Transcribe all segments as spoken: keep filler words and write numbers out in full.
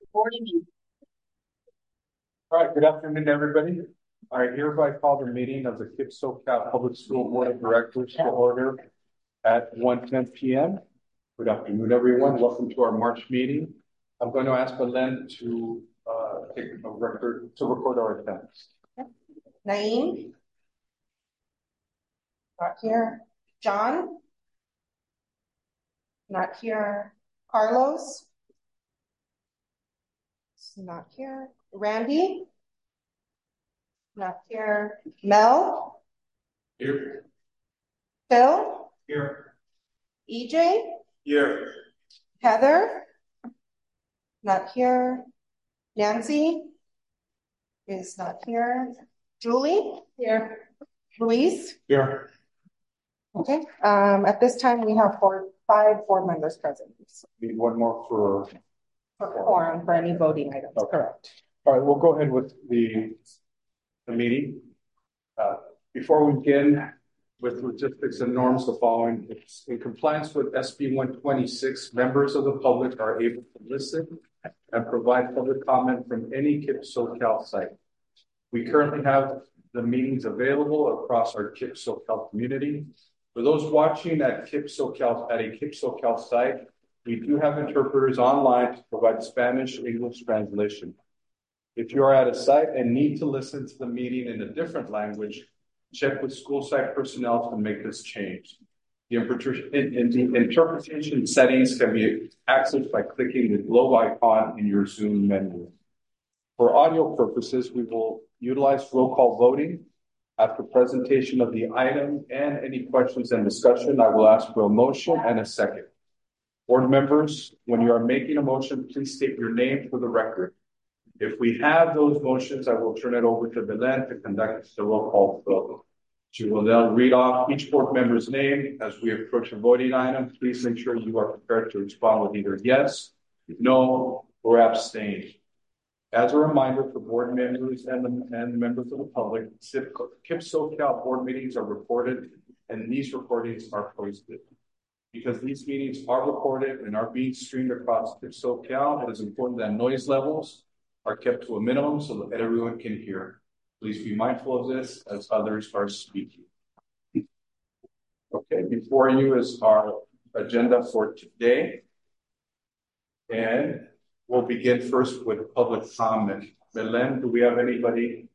Morning. All right, good afternoon, everybody. I hereby call the meeting of the KIPP SoCal Public School Board of Directors to order at one ten p m Good afternoon, everyone. Welcome to our March meeting. I'm going to ask Belen to uh, take a record to record our attendance. Naeem? Not here. John? Not here. Carlos? Not here. Randy? Not here. Mel? Here. Phil? Here. E J? Here. Heather? Not here. Nancy? Is not here. Julie? Here. Luis? Here. Okay. Um, at this time, we have four, five board members present. Need one more for For quorum for any voting items. Okay. Correct. All right, we'll go ahead with the the meeting. Uh, before we begin with logistics and norms, the following: it's in compliance with S B one twenty-six, members of the public are able to listen and provide public comment from any KIPP SoCal site. We currently have the meetings available across our KIPP SoCal community. For those watching at KIPP SoCal at a KIPP SoCal site, we do have interpreters online to provide Spanish English translation. If you are at a site and need to listen to the meeting in a different language, check with school site personnel to make this change. The interpretation settings can be accessed by clicking the globe icon in your Zoom menu. For audio purposes, we will utilize roll call voting. After presentation of the item and any questions and discussion, I will ask for a motion and a second. Board members, when you are making a motion, please state your name for the record. If we have those motions, I will turn it over to Belen to conduct the roll call vote. She will then read off each board member's name as we approach a voting item. Please make sure you are prepared to respond with either yes, no, or abstain. As a reminder for board members and, and members of the public, KIPP SoCal board meetings are recorded and these recordings are posted. Because these meetings are recorded and are being streamed across KIPP SoCal, it is important that noise levels are kept to a minimum so that everyone can hear. Please be mindful of this as others are speaking. Okay, before you is our agenda for today. And we'll begin first with public comment. Belen, do we have anybody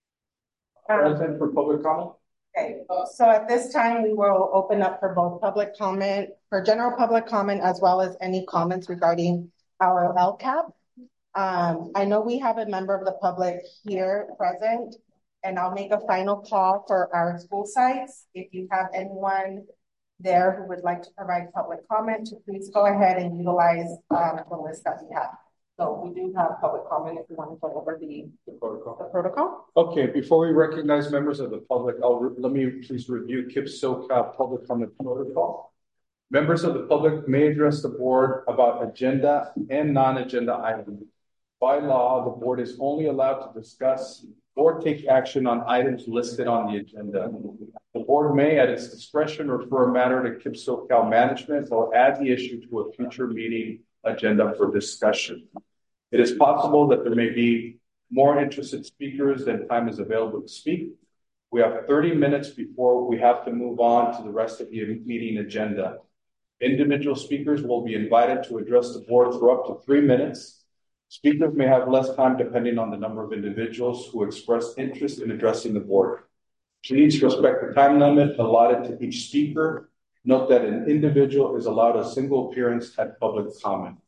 present for public comment? Okay, so at this time, we will open up for both public comment, for general public comment, as well as any comments regarding our L CAP. Um, I know we have a member of the public here present, and I'll make a final call for our school sites. If you have anyone there who would like to provide public comment, please go ahead and utilize um, the list that we have. So we do have public comment if you want to go over the, the protocol. The protocol. Okay, before we recognize members of the public, I'll re let me please review KIPP SoCal public comment protocol. Members of the public may address the board about agenda and non-agenda items. By law, the board is only allowed to discuss or take action on items listed on the agenda. The board may, at its discretion, refer a matter to KIPP SoCal management or add the issue to a future meeting agenda for discussion. It is possible that there may be more interested speakers than time is available to speak. We have thirty minutes before we have to move on to the rest of the meeting agenda. Individual speakers will be invited to address the board for up to three minutes. Speakers may have less time depending on the number of individuals who express interest in addressing the board. Please respect the time limit allotted to each speaker. Note that an individual is allowed a single appearance at public comment.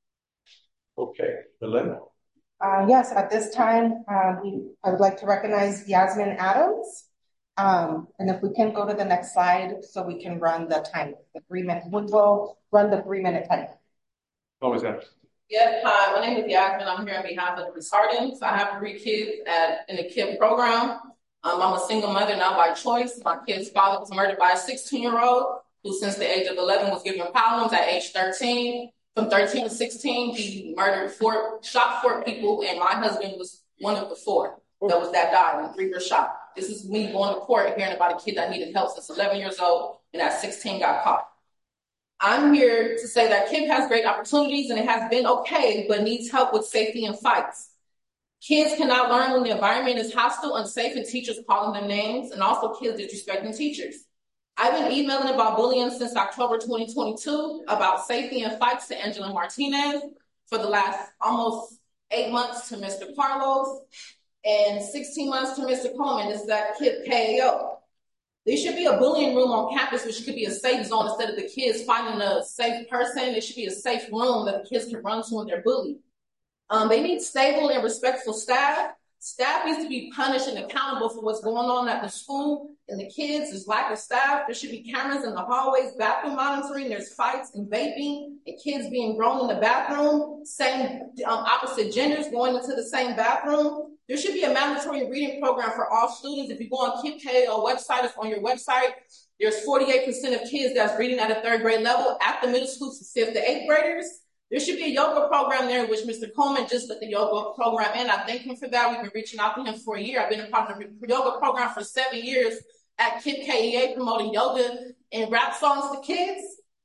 Okay, Belen? Uh, yes, at this time, uh, we, I would like to recognize Yasmin Adams. Um, and if we can go to the next slide so we can run the time, the three minute, we will run the three minute time. What was that? Yep, hi, my name is Yasmin. I'm here on behalf of the Retardants. I have three kids at in the KIPP program. Um, I'm a single mother, not by choice. My kid's father was murdered by a sixteen-year-old who, since the age of eleven, was given problems at age thirteen. From thirteen to sixteen, he murdered four, shot four people, and my husband was one of the four that was that died, and three were shot. This is me going to court hearing about a kid that needed help since eleven years old, and at sixteen got caught. I'm here to say that KIPP has great opportunities and it has been okay, but needs help with safety and fights. Kids cannot learn when the environment is hostile, unsafe, and teachers calling them names, and also kids disrespecting teachers. I've been emailing about bullying since October twenty twenty-two about safety and fights to Angela Martinez for the last almost eight months to Mister Carlos and sixteen months to Mister Coleman. This is at KIPP K A O. There should be a bullying room on campus, which could be a safe zone instead of the kids finding a safe person. There should be a safe room that the kids can run to when they're bullied. Um, they need stable and respectful staff. Staff needs to be punished and accountable for what's going on at the school and the kids. There's lack of staff. There should be cameras in the hallways, bathroom monitoring. There's fights and vaping and kids being grown in the bathroom. Same um, opposite genders going into the same bathroom. There should be a mandatory reading program for all students. If you go on KIPP K A O website, it's on your website. There's forty-eight percent of kids that's reading at a third grade level at the middle school for fifth to eighth graders. There should be a yoga program there, which Mister Coleman just let the yoga program in. I thank him for that. We've been reaching out to him for a year. I've been a part of the yoga program for seven years at KIPP K E A promoting yoga and rap songs to kids.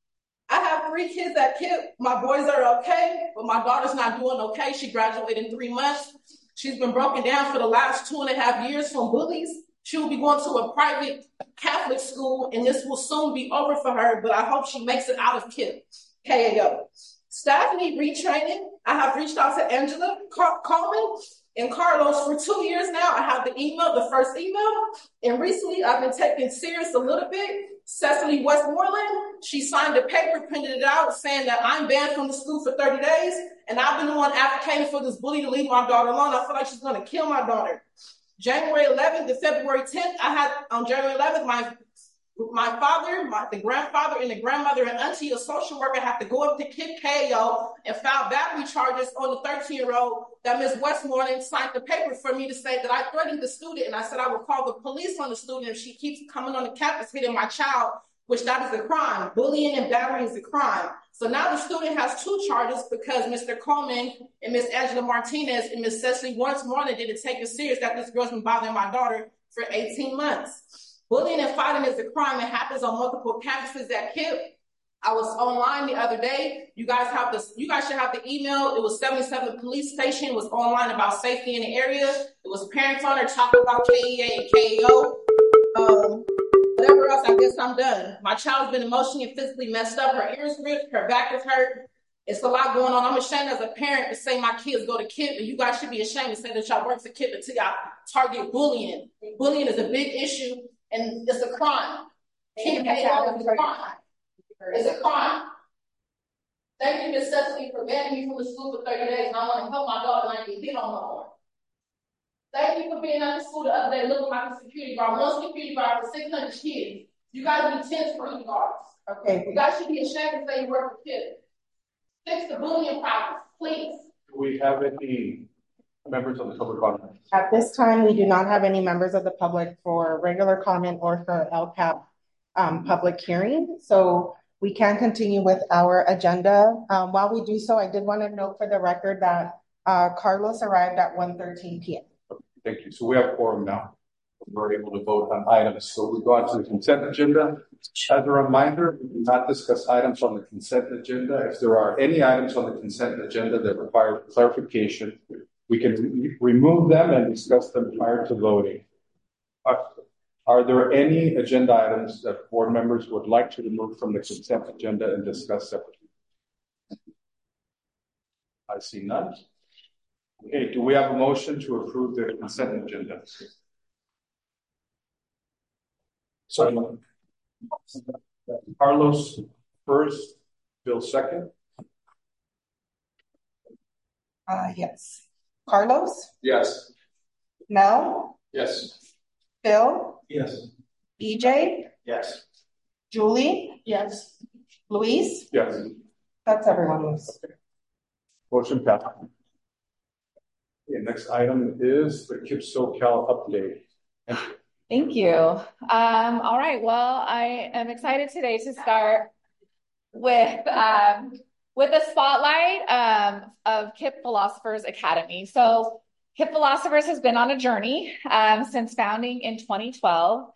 I have three kids at KIPP. My boys are okay, but my daughter's not doing okay. She graduated in three months. She's been broken down for the last two and a half years from bullies. She will be going to a private Catholic school, and this will soon be over for her, but I hope she makes it out of KIPP K A O. Staff need retraining. I have reached out to Angela Coleman and Carlos for two years now. I have the email, the first email, and recently I've been taken serious a little bit. Cecily Westmoreland, she signed a paper, printed it out, saying that I'm banned from the school for thirty days, and I've been the one advocating for this bully to leave my daughter alone. I feel like she's going to kill my daughter. January eleventh to February tenth, I had, on January eleventh, my My father, my, the grandfather, and the grandmother and auntie, a social worker, have to go up to KIPP K A O and file battery charges on the thirteen-year-old that Miz Westmoreland signed the paper for me to say that I threatened the student, and I said I will call the police on the student if she keeps coming on the campus hitting my child, which that is a crime. Bullying and battery is a crime. So now the student has two charges because Mister Coleman and Miz Angela Martinez and Miz Cecily Westmoreland didn't take it serious that this girl's been bothering my daughter for eighteen months. Bullying and fighting is a crime. It happens on multiple campuses at KIPP. I was online the other day. You guys have this. You guys should have the email. It was seventy-seven Police Station. It was online about safety in the area. It was parents on there talking about K E A and K A O. Um, whatever else, I guess I'm done. My child's been emotionally and physically messed up. Her ears ripped. Her back is hurt. It's a lot going on. I'm ashamed as a parent to say my kids go to KIPP, and you guys should be ashamed to say that y'all work for KIPP until y'all target bullying. Bullying is a big issue. And it's a crime. KIPP K A O is a crime. It's a crime. Thank you, Miz Cecily, for banning me from the school for thirty days, and I want to help my daughter and I can get on no more. Thank you for being at the school the other day looking like a security guard. One security guard for six hundred kids. You guys be ten security guards. Okay. You guys should be ashamed to say you work for KIPP. Fix the bullying problem, please. Do we have any members of the public comment? At this time, we do not have any members of the public for regular comment or for L C A P um, public hearing. So we can continue with our agenda. Um, while we do so, I did want to note for the record that uh, Carlos arrived at one thirteen p m Thank you. So we have quorum now. We're able to vote on items. So we go on to the consent agenda. As a reminder, we do not discuss items on the consent agenda. If there are any items on the consent agenda that require clarification, we can re remove them and discuss them prior to voting. Are, are there any agenda items that board members would like to remove from the consent agenda and discuss separately? I see none. Okay, do we have a motion to approve the consent agenda? So, Carlos first, Bill second. Uh, yes. Carlos? Yes. Mel? Yes. Phil? Yes. E J? Yes. Julie? Yes. Luis? Yes. That's everyone, Luis. Motion passed. Okay, next item is the KIPP SoCal update. Thank you. Um, all right. Well, I am excited today to start with um, with a spotlight um, of KIPP Philosophers Academy. So KIPP Philosophers has been on a journey um, since founding in twenty twelve.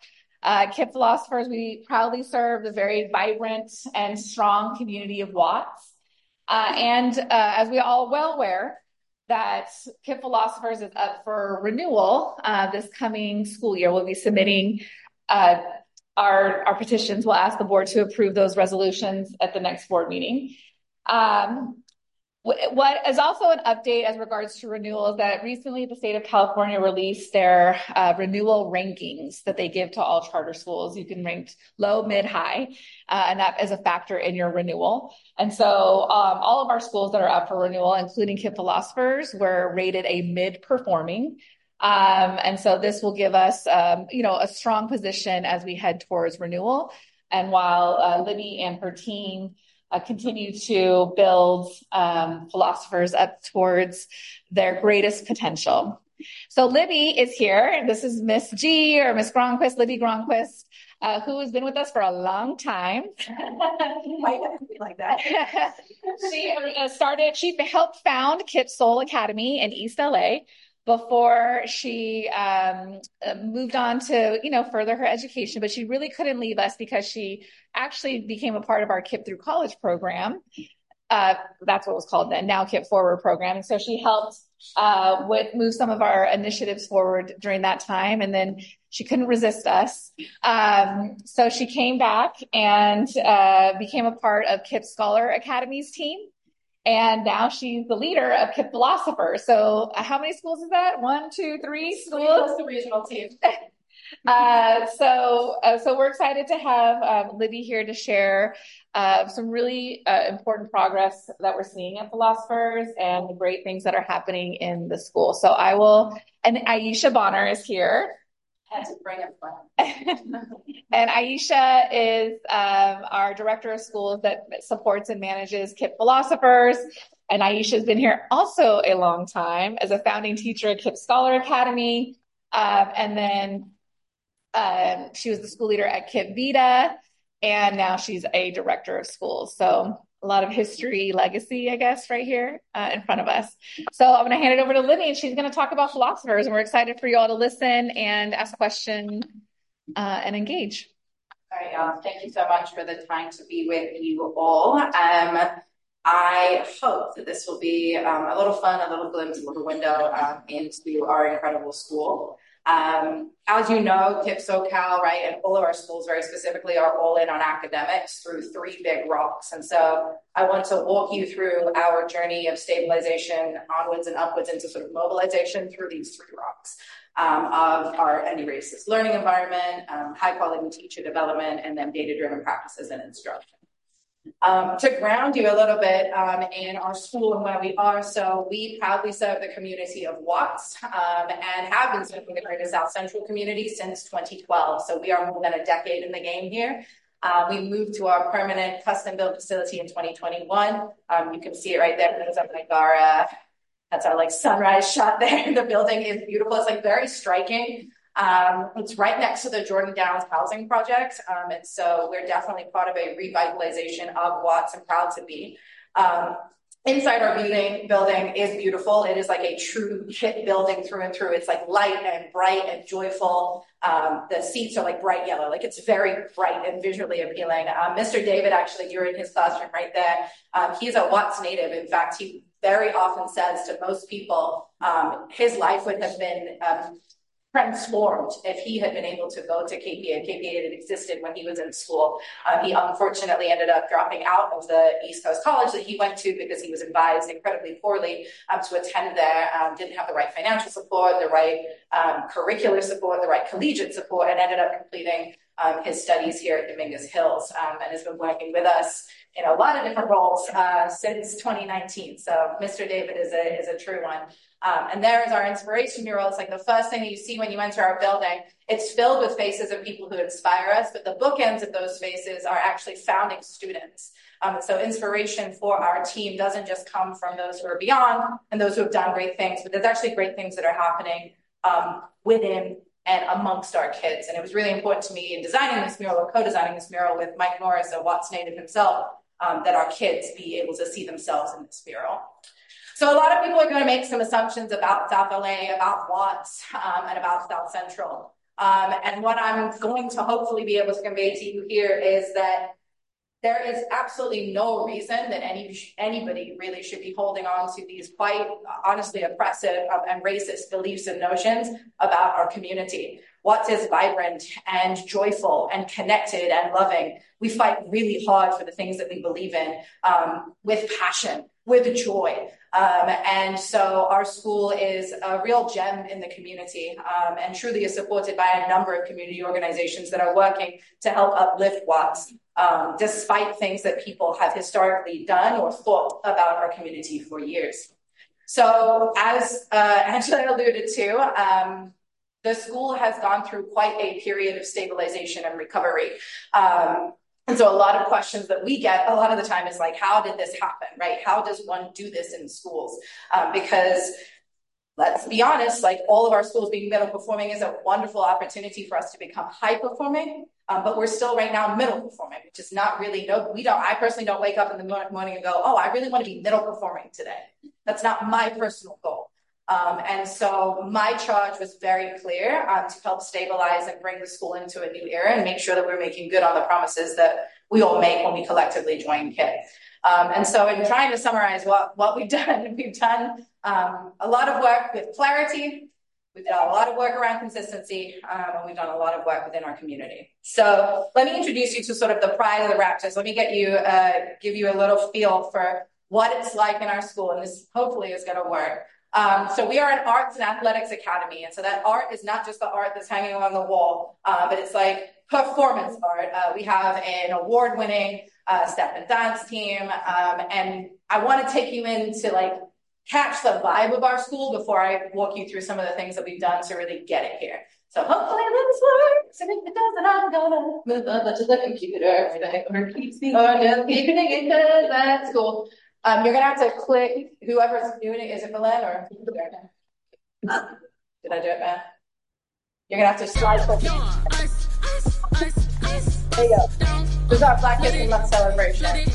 Uh, KIPP Philosophers, we proudly serve the very vibrant and strong community of Watts. Uh, and uh, as we all well aware, that KIPP Philosophers is up for renewal uh, this coming school year. We'll be submitting uh, our, our petitions. We'll ask the board to approve those resolutions at the next board meeting. Um, What is also an update as regards to renewal is that recently the state of California released their uh, renewal rankings that they give to all charter schools. You can rank low, mid, high, uh, and that is a factor in your renewal. And so um, all of our schools that are up for renewal, including KIPP Philosophers, were rated a mid-performing. Um, and so this will give us, um, you know, a strong position as we head towards renewal. And while uh, Libby and her team Uh, continue to build um, philosophers up towards their greatest potential. So Libby is here. This is Miss G or Miss Gronquist, Libby Gronquist, uh, who has been with us for a long time. Why would it be like that? She uh, started, she helped found KIPP Soul Academy in East L A before she um, moved on to, you know, further her education, but she really couldn't leave us because she actually became a part of our KIPP Through College program. Uh, that's what it was called then, now KIPP Forward program. And so she helped uh, with move some of our initiatives forward during that time. And then she couldn't resist us. Um, so she came back and uh, became a part of KIPP Scholar Academy's team. And now she's the leader of KIPP Philosophers. So uh, how many schools is that? One, two, three schools? That's the regional team. uh, so, uh, so we're excited to have um, Libby here to share uh, some really uh, important progress that we're seeing at Philosophers and the great things that are happening in the school. So I will, and Aisha Bonner is here. Had to bring it fun. And Aisha is um, our director of schools that supports and manages KIPP Philosophers. And Aisha has been here also a long time as a founding teacher at KIPP Scholar Academy. Um, and then um, she was the school leader at KIPP Vita. And now she's a director of schools. So a lot of history, legacy, I guess, right here uh, in front of us. So I'm going to hand it over to Libby, and she's going to talk about Philosophers. And we're excited for you all to listen and ask questions uh, and engage. All right, y'all. Thank you so much for the time to be with you all. Um, I hope that this will be um, a little fun, a little glimpse, a little window um, into our incredible school. Um, as you know, KIPP SoCal, right, and all of our schools very specifically are all in on academics through three big rocks. And so I want to walk you through our journey of stabilization onwards and upwards into sort of mobilization through these three rocks um, of our N D Racist learning environment, um, high quality teacher development, and then data-driven practices and instruction. Um, to ground you a little bit um, in our school and where we are, so we proudly serve the community of Watts um, and have been serving the greater South Central community since twenty twelve. So we are more than a decade in the game here. Uh, we moved to our permanent custom-built facility in twenty twenty-one. Um, you can see it right there. That's like our, uh, that's our like sunrise shot there. The building is beautiful. It's like very striking. Um, it's right next to the Jordan Downs housing project. Um, and so we're definitely part of a revitalization of Watts and proud to be. Um, inside our building, building is beautiful. It is like a true KIPP building through and through. It's like light and bright and joyful. Um, the seats are like bright yellow, like it's very bright and visually appealing. Um, Mister David actually during his classroom right there, um, he's a Watts native. In fact, he very often says to most people, um, his life would have been, um, transformed if he had been able to go to K P A. K P A had existed when he was in school. Um, he unfortunately ended up dropping out of the East Coast College that he went to because he was advised incredibly poorly um, to attend there, um, didn't have the right financial support, the right um, curricular support, the right collegiate support, and ended up completing um, his studies here at Dominguez Hills um, and has been working with us in a lot of different roles uh, since twenty nineteen. So Mister David is a, is a true one. Um, and there is our inspiration mural. It's like the first thing that you see when you enter our building. It's filled with faces of people who inspire us, but the bookends of those faces are actually founding students. Um, so inspiration for our team doesn't just come from those who are beyond and those who have done great things, but there's actually great things that are happening um, within and amongst our kids. And it was really important to me in designing this mural or co-designing this mural with Mike Norris, a Watts native himself, um, that our kids be able to see themselves in this mural. So a lot of people are going to make some assumptions about South L A, about Watts, um, and about South Central. Um, and what I'm going to hopefully be able to convey to you here is that there is absolutely no reason that any anybody really should be holding on to these quite honestly oppressive and racist beliefs and notions about our community. What is vibrant and joyful and connected and loving? We fight really hard for the things that we believe in, um, with passion, with joy. Um, and so our school is a real gem in the community, um, and truly is supported by a number of community organizations that are working to help uplift Watts, um, despite things that people have historically done or thought about our community for years. So as uh, Angela alluded to, um, the school has gone through quite a period of stabilization and recovery. Um, and so a lot of questions that we get a lot of the time is like, how did this happen, right? How does one do this in schools? Um, because let's be honest, like all of our schools being middle performing is a wonderful opportunity for us to become high performing, um, but we're still right now middle performing, which is not really, no, we don't, I personally don't wake up in the morning and go, oh, I really want to be middle performing today. That's not my personal goal. Um, and so my charge was very clear um, to help stabilize and bring the school into a new era and make sure that we're making good on the promises that we all make when we collectively join K I P. Um, and so in trying to summarize what, what we've done, we've done um, a lot of work with clarity, we've done a lot of work around consistency, um, and we've done a lot of work within our community. So let me introduce you to sort of the pride of the Raptors. Let me get you, uh, give you a little feel for what it's like in our school, and this hopefully is going to work. Um, so we are an arts and athletics academy. And so that art is not just the art that's hanging on the wall, uh, but it's like performance art. Uh, we have an award-winning uh, step and dance team. Um, and I want to take you in to like catch the vibe of our school before I walk you through some of the things that we've done to really get it here. So hopefully this works. And if it doesn't, I'm gonna move on to the computer. Or keep speaking. Or just keep it because that's cool. Um, you're gonna have to click whoever's doing it. Is it Belen or did I do it, man? You're gonna have to slide click. There you go. This is our Black History Month celebration.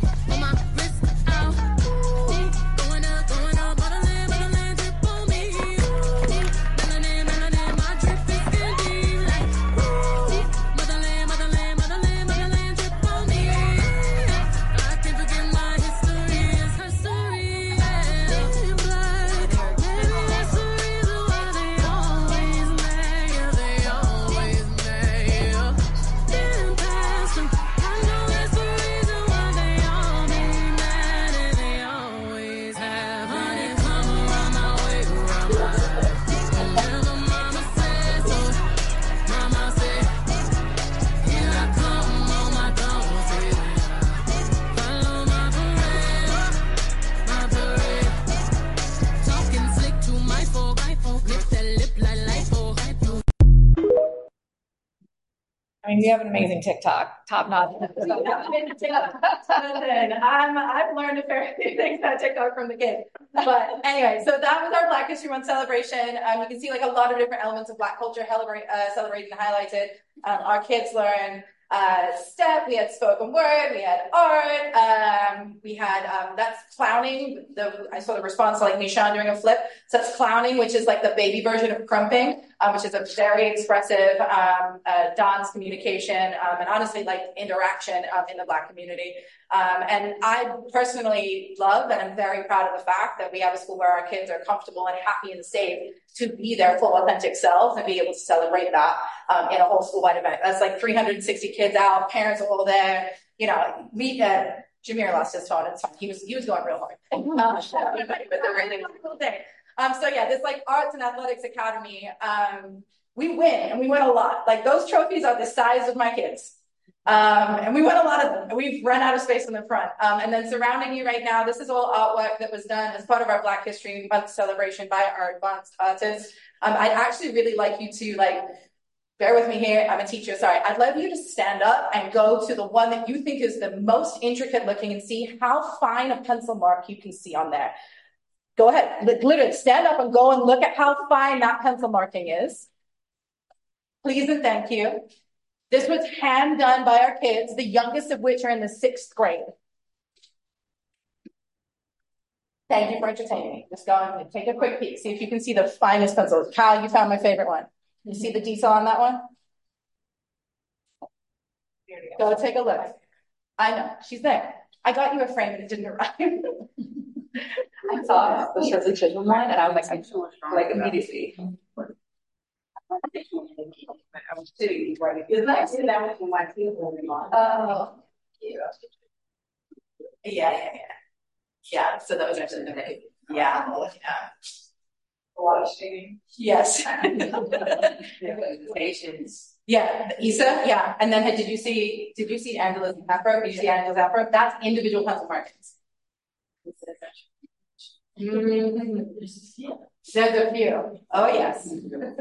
I mean, you have an amazing TikTok, top notch. Listen, I'm, I've learned a fair few things about TikTok from the kids. But anyway, so that was our Black History Month celebration. Um, you can see like a lot of different elements of Black culture uh, celebrated and highlighted. Um, our kids learned uh, step, we had spoken word, we had art, um, we had, um, that's clowning. The, I saw the response to like Nishan doing a flip. So that's clowning, which is like the baby version of crumping, um, which is a very expressive, um, uh, dance communication, um, and honestly like interaction, um, in the Black community. Um, and I personally love, and I'm very proud of the fact that we have a school where our kids are comfortable and happy and safe to be their full authentic selves and be able to celebrate that, um, in a whole school-wide event. That's like three hundred sixty kids out, parents are all there, you know, we, uh, Jameer lost his phone, it's fine. He was, he was going real hard. Uh, but a really wonderful day. Um, so yeah, this like Arts and Athletics Academy, um, we win and we win a lot. Like those trophies are the size of my kids. Um, and we won a lot of them. We've run out of space in the front. Um, and then surrounding you right now, this is all artwork that was done as part of our Black History Month celebration by our advanced artists. Um, I'd actually really like you to like, bear with me here. I'm a teacher. Sorry. I'd love you to stand up and go to the one that you think is the most intricate looking and see how fine a pencil mark you can see on there. Go ahead. Literally stand up and go and look at how fine that pencil marking is. Please and thank you. This was hand done by our kids, the youngest of which are in the sixth grade. Thank you for entertaining me. Just go and take a quick peek. See if you can see the finest pencils. Kyle, you found my favorite one. You see the detail on that one? Go take a look. I know, she's there. I got you a frame and it didn't arrive. I saw the Shirley Chisholm one and I was like, I'm sure, like immediately. Is that is that what my people are? Oh, yeah. Yeah, yeah, yeah. Yeah, so that was actually the day. Yeah, yeah. A lot of shading. Yes. Patience. Yeah, Issa, yeah. And then did you see did you see Angela's afro? Did you see Angela's afro? That's individual pencil markings. Mm-hmm. There's a few. Oh yes.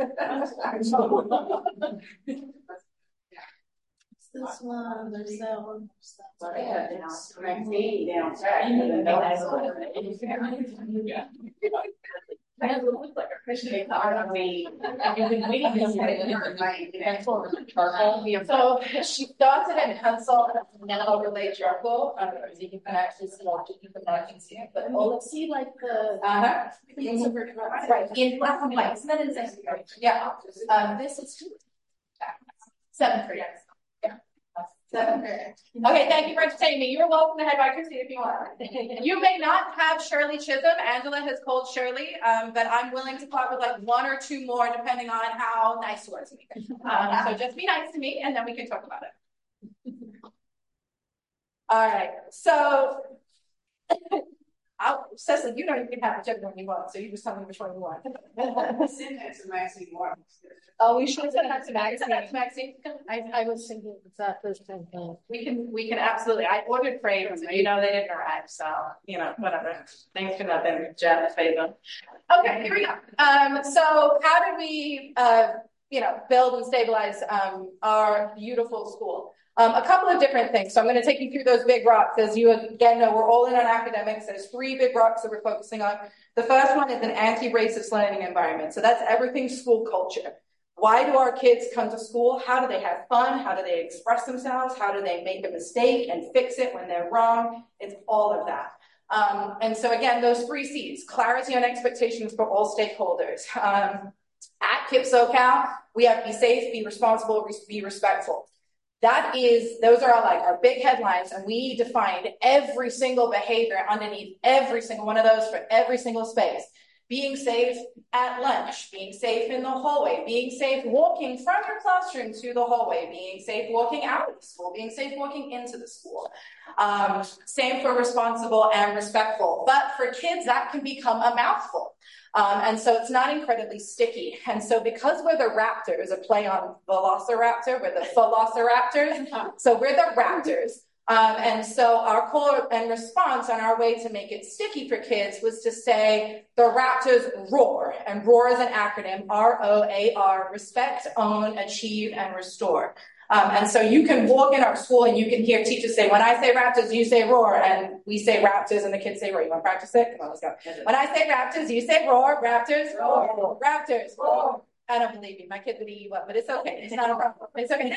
This one, there's that one. Yeah, it's Maxine downstairs. It looks like a Christian car. I mean, I've been waiting to charcoal. So she started in pencil and then overlaid charcoal. I don't know if you can actually see or you can actually see it, but oh, let's see like the uh huh. Right in black and white. Isn't that insane? Yeah. Um, this is seventh grade. Seventh grade. Okay, thank you for entertaining me. You're welcome to head back your seat if you want. You may not have Shirley Chisholm. Angela has called Shirley, um, but I'm willing to talk with like one or two more depending on how nice you are to me. Um, so just be nice to me and then we can talk about it. All right, so I'll, Cecily, you know you can have whichever one you want, so you just tell me which one you want. Oh, we should have sent that to Maxine. Maxine, I, I was thinking exactly the same thing. We can, we can absolutely. I ordered frames, and you know they didn't arrive, so you know whatever. Thanks for nothing, Jeff. Favor. Okay, here we go. Um, so how did we, uh, you know, build and stabilize um, our beautiful school? Um, a couple of different things. So I'm going to take you through those big rocks. As you again know, we're all in on academics. There's three big rocks that we're focusing on. The first one is an anti-racist learning environment. So that's everything school culture. Why do our kids come to school? How do they have fun? How do they express themselves? How do they make a mistake and fix it when they're wrong? It's all of that. Um, and so again, those three C's, clarity on expectations for all stakeholders. Um, at KIPP SoCal, we have be safe, be responsible, be respectful. That is, those are our, like our big headlines, and we defined every single behavior underneath every single one of those for every single space. Being safe at lunch, being safe in the hallway, being safe walking from your classroom to the hallway, being safe walking out of the school, being safe walking into the school. Um, same for responsible and respectful. But for kids, that can become a mouthful. Um, and so it's not incredibly sticky. And so because we're the Raptors, a play on Velociraptor, we're the Velociraptors. So we're the Raptors. Um, and so our call and response on our way to make it sticky for kids was to say the Raptors roar. And roar is an acronym, R O A R, respect, own, achieve, and restore. Um, and so you can walk in our school and you can hear teachers say, when I say Raptors, you say roar. And we say Raptors and the kids say roar. You want to practice it? Come on, let's go. When I say Raptors, you say roar. Raptors, roar. Raptors, roar. I don't believe you. My kid would eat you up, but it's okay. It's not a problem. It's okay.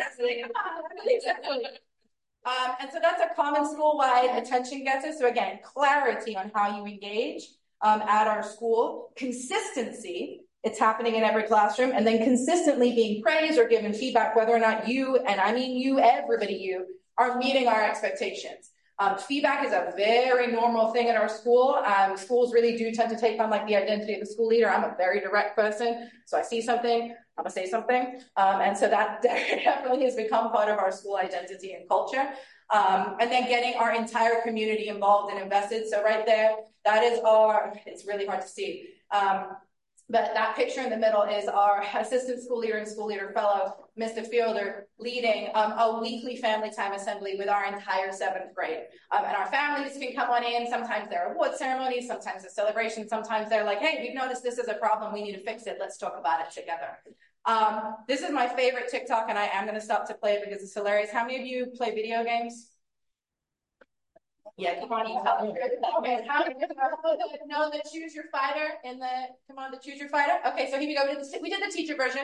Um, and so that's a common school-wide attention getter. So again, clarity on how you engage um, at our school, consistency, it's happening in every classroom, and then consistently being praised or given feedback, whether or not you, and I mean you, everybody you, are meeting our expectations. Um, feedback is a very normal thing at our school. Um, schools really do tend to take on like the identity of the school leader. I'm a very direct person, so I see something, I'm gonna say something. Um, and so that definitely has become part of our school identity and culture. Um, and then getting our entire community involved and invested. So right there, that is our, it's really hard to see. Um, but that picture in the middle is our assistant school leader and school leader fellow, Mister Fielder, leading um, a weekly family time assembly with our entire seventh grade. Um, and our families can come on in. Sometimes there are award ceremonies, sometimes a celebration, sometimes they're like, hey, we've noticed this is a problem, we need to fix it, let's talk about it together. Um, this is my favorite TikTok, and I am going to stop to play it because it's hilarious. How many of you play video games? Yeah, come on, you tell me. Okay, how many of you know the Choose Your Fighter in the, come on, the Choose Your Fighter? Okay, so here we go. We did the, we did the teacher version.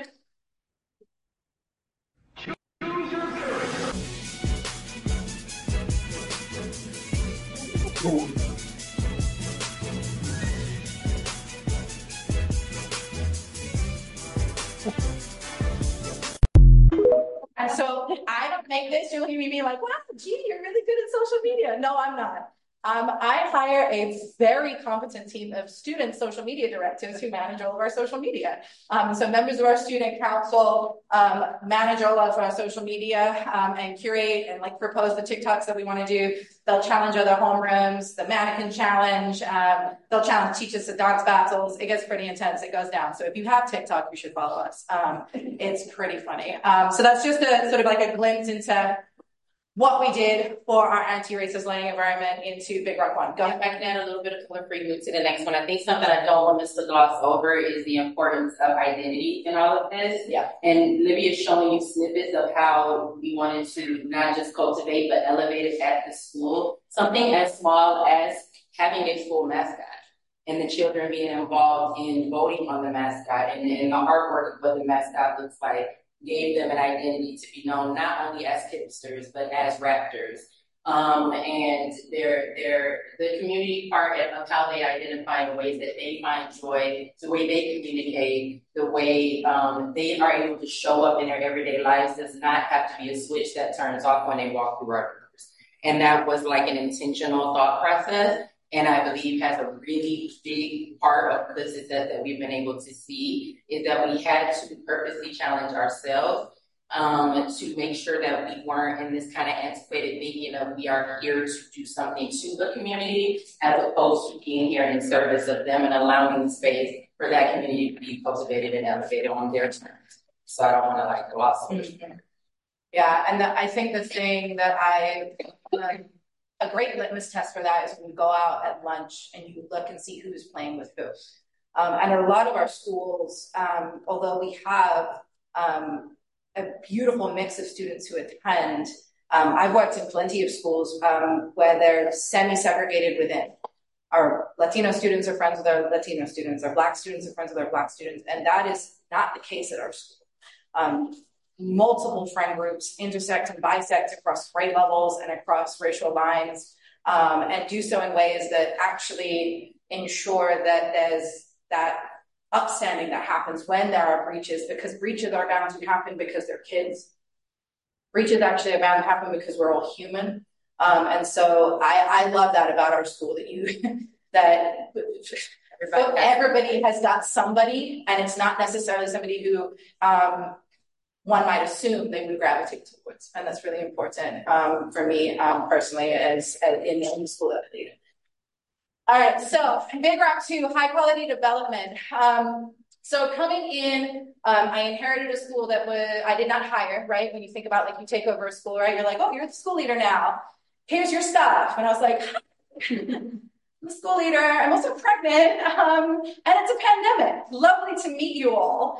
Choose your this, you'll hear me be like, wow, gee, you're really good at social media. No, I'm not. Um, I hire a very competent team of student social media directors who manage all of our social media. Um, so members of our student council um, manage all of our social media um, and curate and like propose the TikToks that we want to do. They'll challenge other homerooms, the mannequin challenge. Um, they'll challenge teachers to dance battles. It gets pretty intense. It goes down. So if you have TikTok, you should follow us. Um, it's pretty funny. Um, so that's just a sort of like a glimpse into what we did for our anti-racist learning environment into Big Rock One. Go ahead. If I can add a little bit of color for you, move to the next one. I think something I don't want us to gloss over is the importance of identity in all of this. Yeah. And Libby is showing you snippets of how we wanted to not just cultivate, but elevate it at the school. Something as small as having a school mascot and the children being involved in voting on the mascot and, and the artwork of what the mascot looks like gave them an identity to be known not only as Kipsters, but as Raptors. Um, and their, their, the community part of how they identify the ways that they find joy, the way they communicate, the way um, they are able to show up in their everyday lives does not have to be a switch that turns off when they walk through our doors. And that was like an intentional thought process. And I believe has a really big part of the success that we've been able to see is that we had to purposely challenge ourselves um, to make sure that we weren't in this kind of antiquated thinking of we are here to do something to the community as opposed to being here in service of them and allowing the space for that community to be cultivated and elevated on their terms. So I don't want to like gloss over. Mm-hmm. Yeah, and the, I think the thing that I... Uh, A great litmus test for that is when you go out at lunch and you look and see who's playing with who. Um, and a lot of our schools, um, although we have um, a beautiful mix of students who attend, um, I've worked in plenty of schools um, where they're semi-segregated within. Our Latino students are friends with our Latino students, our Black students are friends with our Black students, and that is not the case at our school. Um, multiple friend groups intersect and bisect across grade levels and across racial lines, um, and do so in ways that actually ensure that there's that upstanding that happens when there are breaches, because breaches are bound to happen because they're kids. Breaches actually are bound to happen because we're all human. Um, and so I, I love that about our school, that you, that everybody, everybody has got somebody, and it's not necessarily somebody who, um, one might assume they would gravitate towards. And that's really important um, for me um, personally as, as in, in the school that I lead. All right, so Big Rock two, high quality development. Um, so coming in, um, I inherited a school that was, I did not hire, right? When you think about like you take over a school, right? You're like, oh, you're the school leader now. Here's your stuff. And I was like, I'm a school leader. I'm also pregnant. Um, and it's a pandemic. Lovely to meet you all.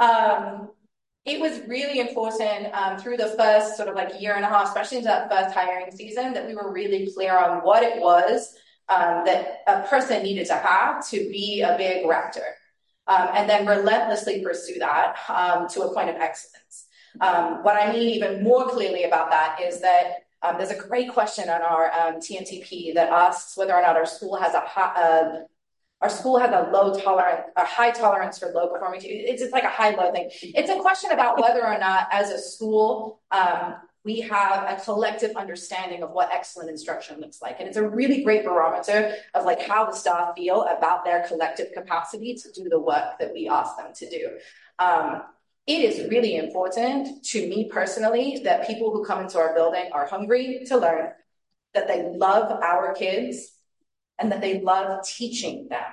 Um, It was really important um, through the first sort of like year and a half, especially into that first hiring season, that we were really clear on what it was um, that a person needed to have to be a big Raptor. Um, and then relentlessly pursue that um, to a point of excellence. Um, what I mean even more clearly about that is that um, there's a great question on our um, T N T P that asks whether or not our school has a high, uh, Our school has a low tolerance, a high tolerance for low performing. It's just like a high low thing. It's a question about whether or not, as a school, um, we have a collective understanding of what excellent instruction looks like, and it's a really great barometer of like how the staff feel about their collective capacity to do the work that we ask them to do. Um, it is really important to me personally that people who come into our building are hungry to learn, that they love our kids, and that they love teaching them.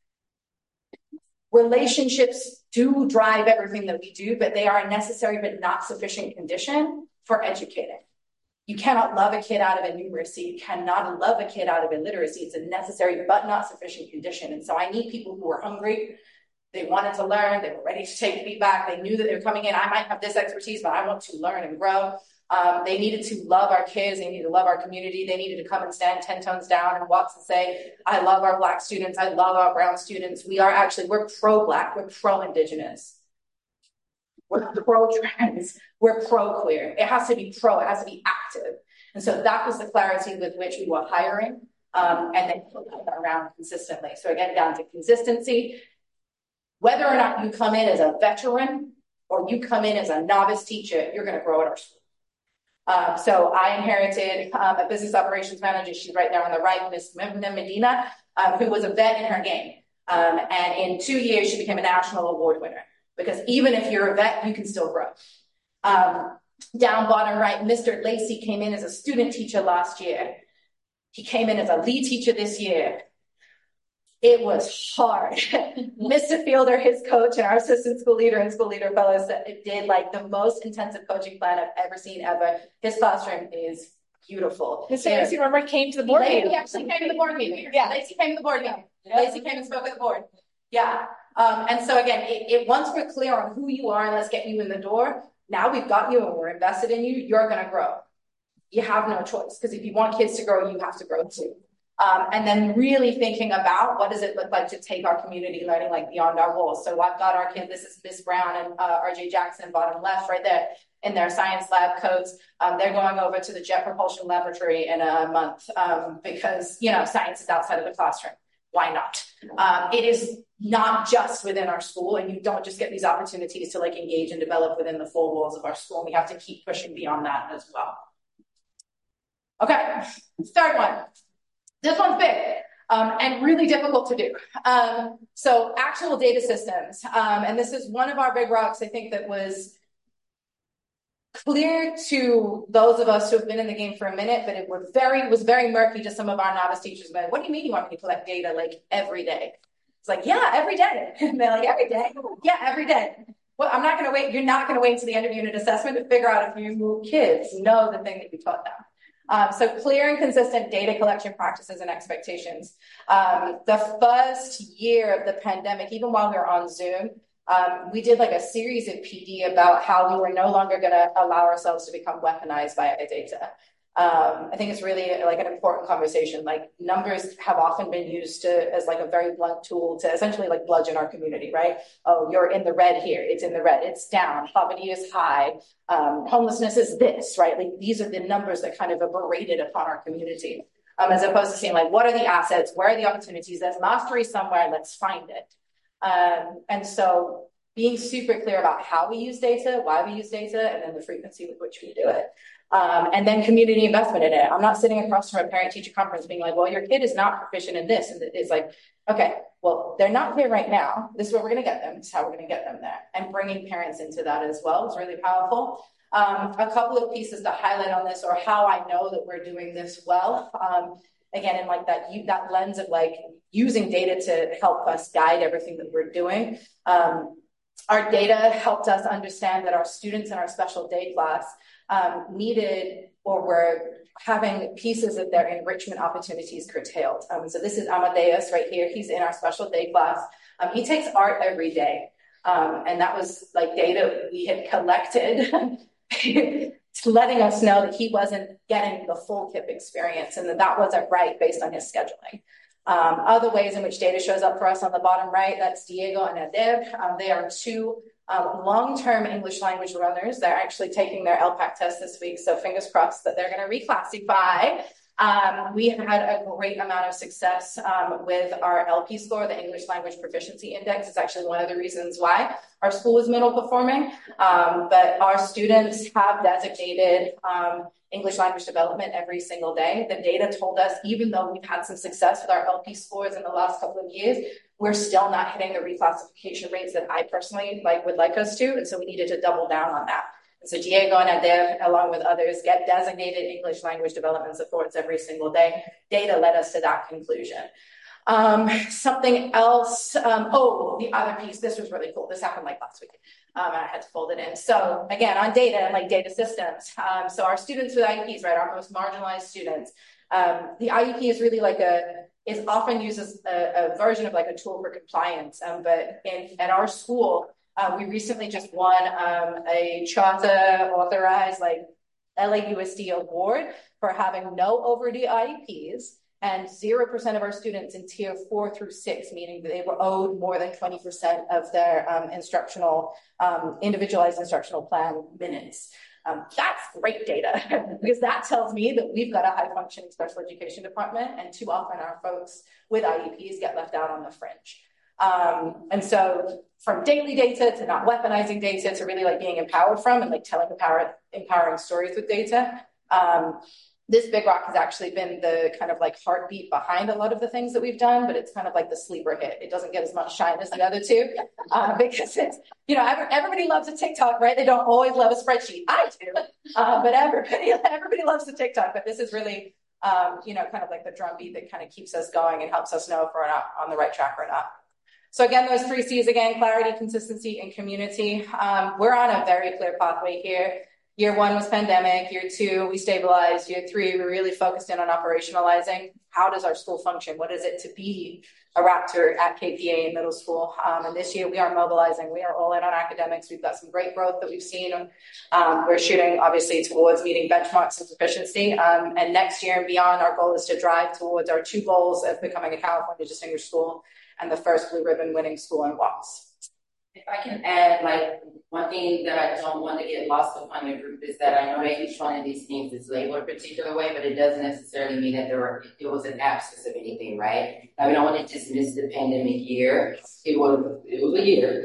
Relationships do drive everything that we do, but they are a necessary but not sufficient condition for educating. You cannot love a kid out of illiteracy. You cannot love a kid out of illiteracy. It's a necessary but not sufficient condition. And so I need people who are hungry. They wanted to learn. They were ready to take feedback. They knew that they were coming in. I might have this expertise, but I want to learn and grow. Um, they needed to love our kids. They needed to love our community. They needed to come and stand ten tones down and walk and say, I love our Black students. I love our brown students. We are actually, we're pro-Black. We're pro-Indigenous. We're pro-trans. We're pro-queer. It has to be pro. It has to be active. And so that was the clarity with which we were hiring, um, and then putting it around consistently. So again, down to consistency. Whether or not you come in as a veteran or you come in as a novice teacher, you're going to grow at our school. Um, so I inherited um, a business operations manager. She's right there on the right, Miss Medina, um, who was a vet in her game. Um, and in two years, she became a national award winner, because even if you're a vet, you can still grow. Um, down bottom right, Mister Lacey came in as a student teacher last year. He came in as a lead teacher this year. It was hard. Mister Fielder, his coach, and our assistant school leader and school leader fellows did like the most intensive coaching plan I've ever seen ever. His classroom is beautiful. Mister Lacey, remember, came to the board meeting. Lacey actually came to the board meeting. Yeah. Lacey came to the board meeting. Yeah. Lacey came and spoke at the board. Yeah. Um, and so again, it, it once we're clear on who you are and let's get you in the door, now we've got you and we're invested in you, you're going to grow. You have no choice, because if you want kids to grow, you have to grow too. Um, and then really thinking about what does it look like to take our community learning like beyond our walls. So I've got our kids, this is Miss Brown and uh, R J Jackson, bottom left right there in their science lab coats. Um, they're going over to the Jet Propulsion Laboratory in a month um, because, you know, science is outside of the classroom. Why not? Um, it is not just within our school, and you don't just get these opportunities to like engage and develop within the four walls of our school. We have to keep pushing beyond that as well. Okay, third one. This one's big um, and really difficult to do. Um, so actual data systems. Um, and this is one of our big rocks, I think, that was clear to those of us who have been in the game for a minute, but it was very, was very murky to some of our novice teachers. But what do you mean you want me to collect data like every day? It's like, yeah, every day. And they're like, every day? Yeah, every day. Well, I'm not going to wait. You're not going to wait until the end of unit assessment to figure out if you kids know the thing that you taught them. Um, so clear and consistent data collection practices and expectations. Um, the first year of the pandemic, even while we were on Zoom, um, we did like a series of P D about how we were no longer going to allow ourselves to become weaponized by our data. Um, I think it's really like an important conversation. Like numbers have often been used to as like a very blunt tool to essentially like bludgeon our community, right? Oh, you're in the red here. It's in the red. It's down. Poverty is high. Um, homelessness is this, right? Like these are the numbers that kind of are berated upon our community, um, as opposed to saying like, what are the assets? Where are the opportunities? There's mastery somewhere. Let's find it. Um, and so being super clear about how we use data, why we use data, and then the frequency with which we do it. Um, and then community investment in it. I'm not sitting across from a parent-teacher conference being like, well, your kid is not proficient in this. And it's like, okay, well, they're not here right now. This is where we're going to get them. This is how we're going to get them there. And bringing parents into that as well is really powerful. Um, a couple of pieces to highlight on this, or how I know that we're doing this well. Um, again, in like that, you, that lens of like using data to help us guide everything that we're doing. Um, our data helped us understand that our students in our special day class um, needed or were having pieces of their enrichment opportunities curtailed. Um, so this is Amadeus right here. He's in our special day class. Um, he takes art every day. Um, and that was like data we had collected letting us know that he wasn't getting the full K I P experience and that that wasn't right based on his scheduling. Um, other ways in which data shows up for us on the bottom right, that's Diego and Adeb. Um, they are two um, long-term English language learners. They're actually taking their L PAC test this week, so fingers crossed that they're going to reclassify. Um, we have had a great amount of success um, with our L P score, the English Language Proficiency Index. It's actually one of the reasons why our school is middle performing. Um, but our students have designated um, English language development every single day. The data told us, even though we've had some success with our L P scores in the last couple of years, we're still not hitting the reclassification rates that I personally like would like us to. And so we needed to double down on that. And so Diego and Adeb, along with others, get designated English language development supports every single day. Data led us to that conclusion. Um, something else, um, oh, the other piece, this was really cool. This happened like last week. Um, and I had to fold it in. So again, on data and like data systems. Um, so our students with I E Ps, right, our most marginalized students, um, the I E P is really like a, is often used as a, a version of like a tool for compliance. Um, but in, at our school, Uh, we recently just won um, a charter authorized like L A U S D award for having no overdue I E Ps and zero percent of our students in tier four through six, meaning that they were owed more than twenty percent of their um, instructional, um, individualized instructional plan minutes. Um, that's great data because that tells me that we've got a high functioning special education department, and too often our folks with I E Ps get left out on the fringe. Um, and so from daily data to not weaponizing data to really like being empowered from and like telling the power empowering stories with data. Um, this Big Rock has actually been the kind of like heartbeat behind a lot of the things that we've done, but it's kind of like the sleeper hit. It doesn't get as much shine as the other two uh, because it's, you know, everybody loves a TikTok, right? They don't always love a spreadsheet. I do, uh, but everybody, everybody loves the TikTok, but this is really, um, you know, kind of like the drumbeat that kind of keeps us going and helps us know if we're not on the right track or not. So again, those three C's again, clarity, consistency, and community. Um, we're on a very clear pathway here. Year one was pandemic. Year two, we stabilized. Year three, we really focused in on operationalizing. How does our school function? What is it to be a Raptor at K P A in middle school? Um, and this year, we are mobilizing. We are all in on academics. We've got some great growth that we've seen. Um, we're shooting, obviously, towards meeting benchmarks and proficiency. Um, and next year and beyond, our goal is to drive towards our two goals of becoming a California Distinguished School and the first blue ribbon winning school in W A S. If I can add, like, one thing that I don't want to get lost upon your group is that I know that each one of these things is labeled a particular way, but it doesn't necessarily mean that there were, it was an absence of anything, right? Now, we don't want to dismiss the pandemic year. It was, it was a year.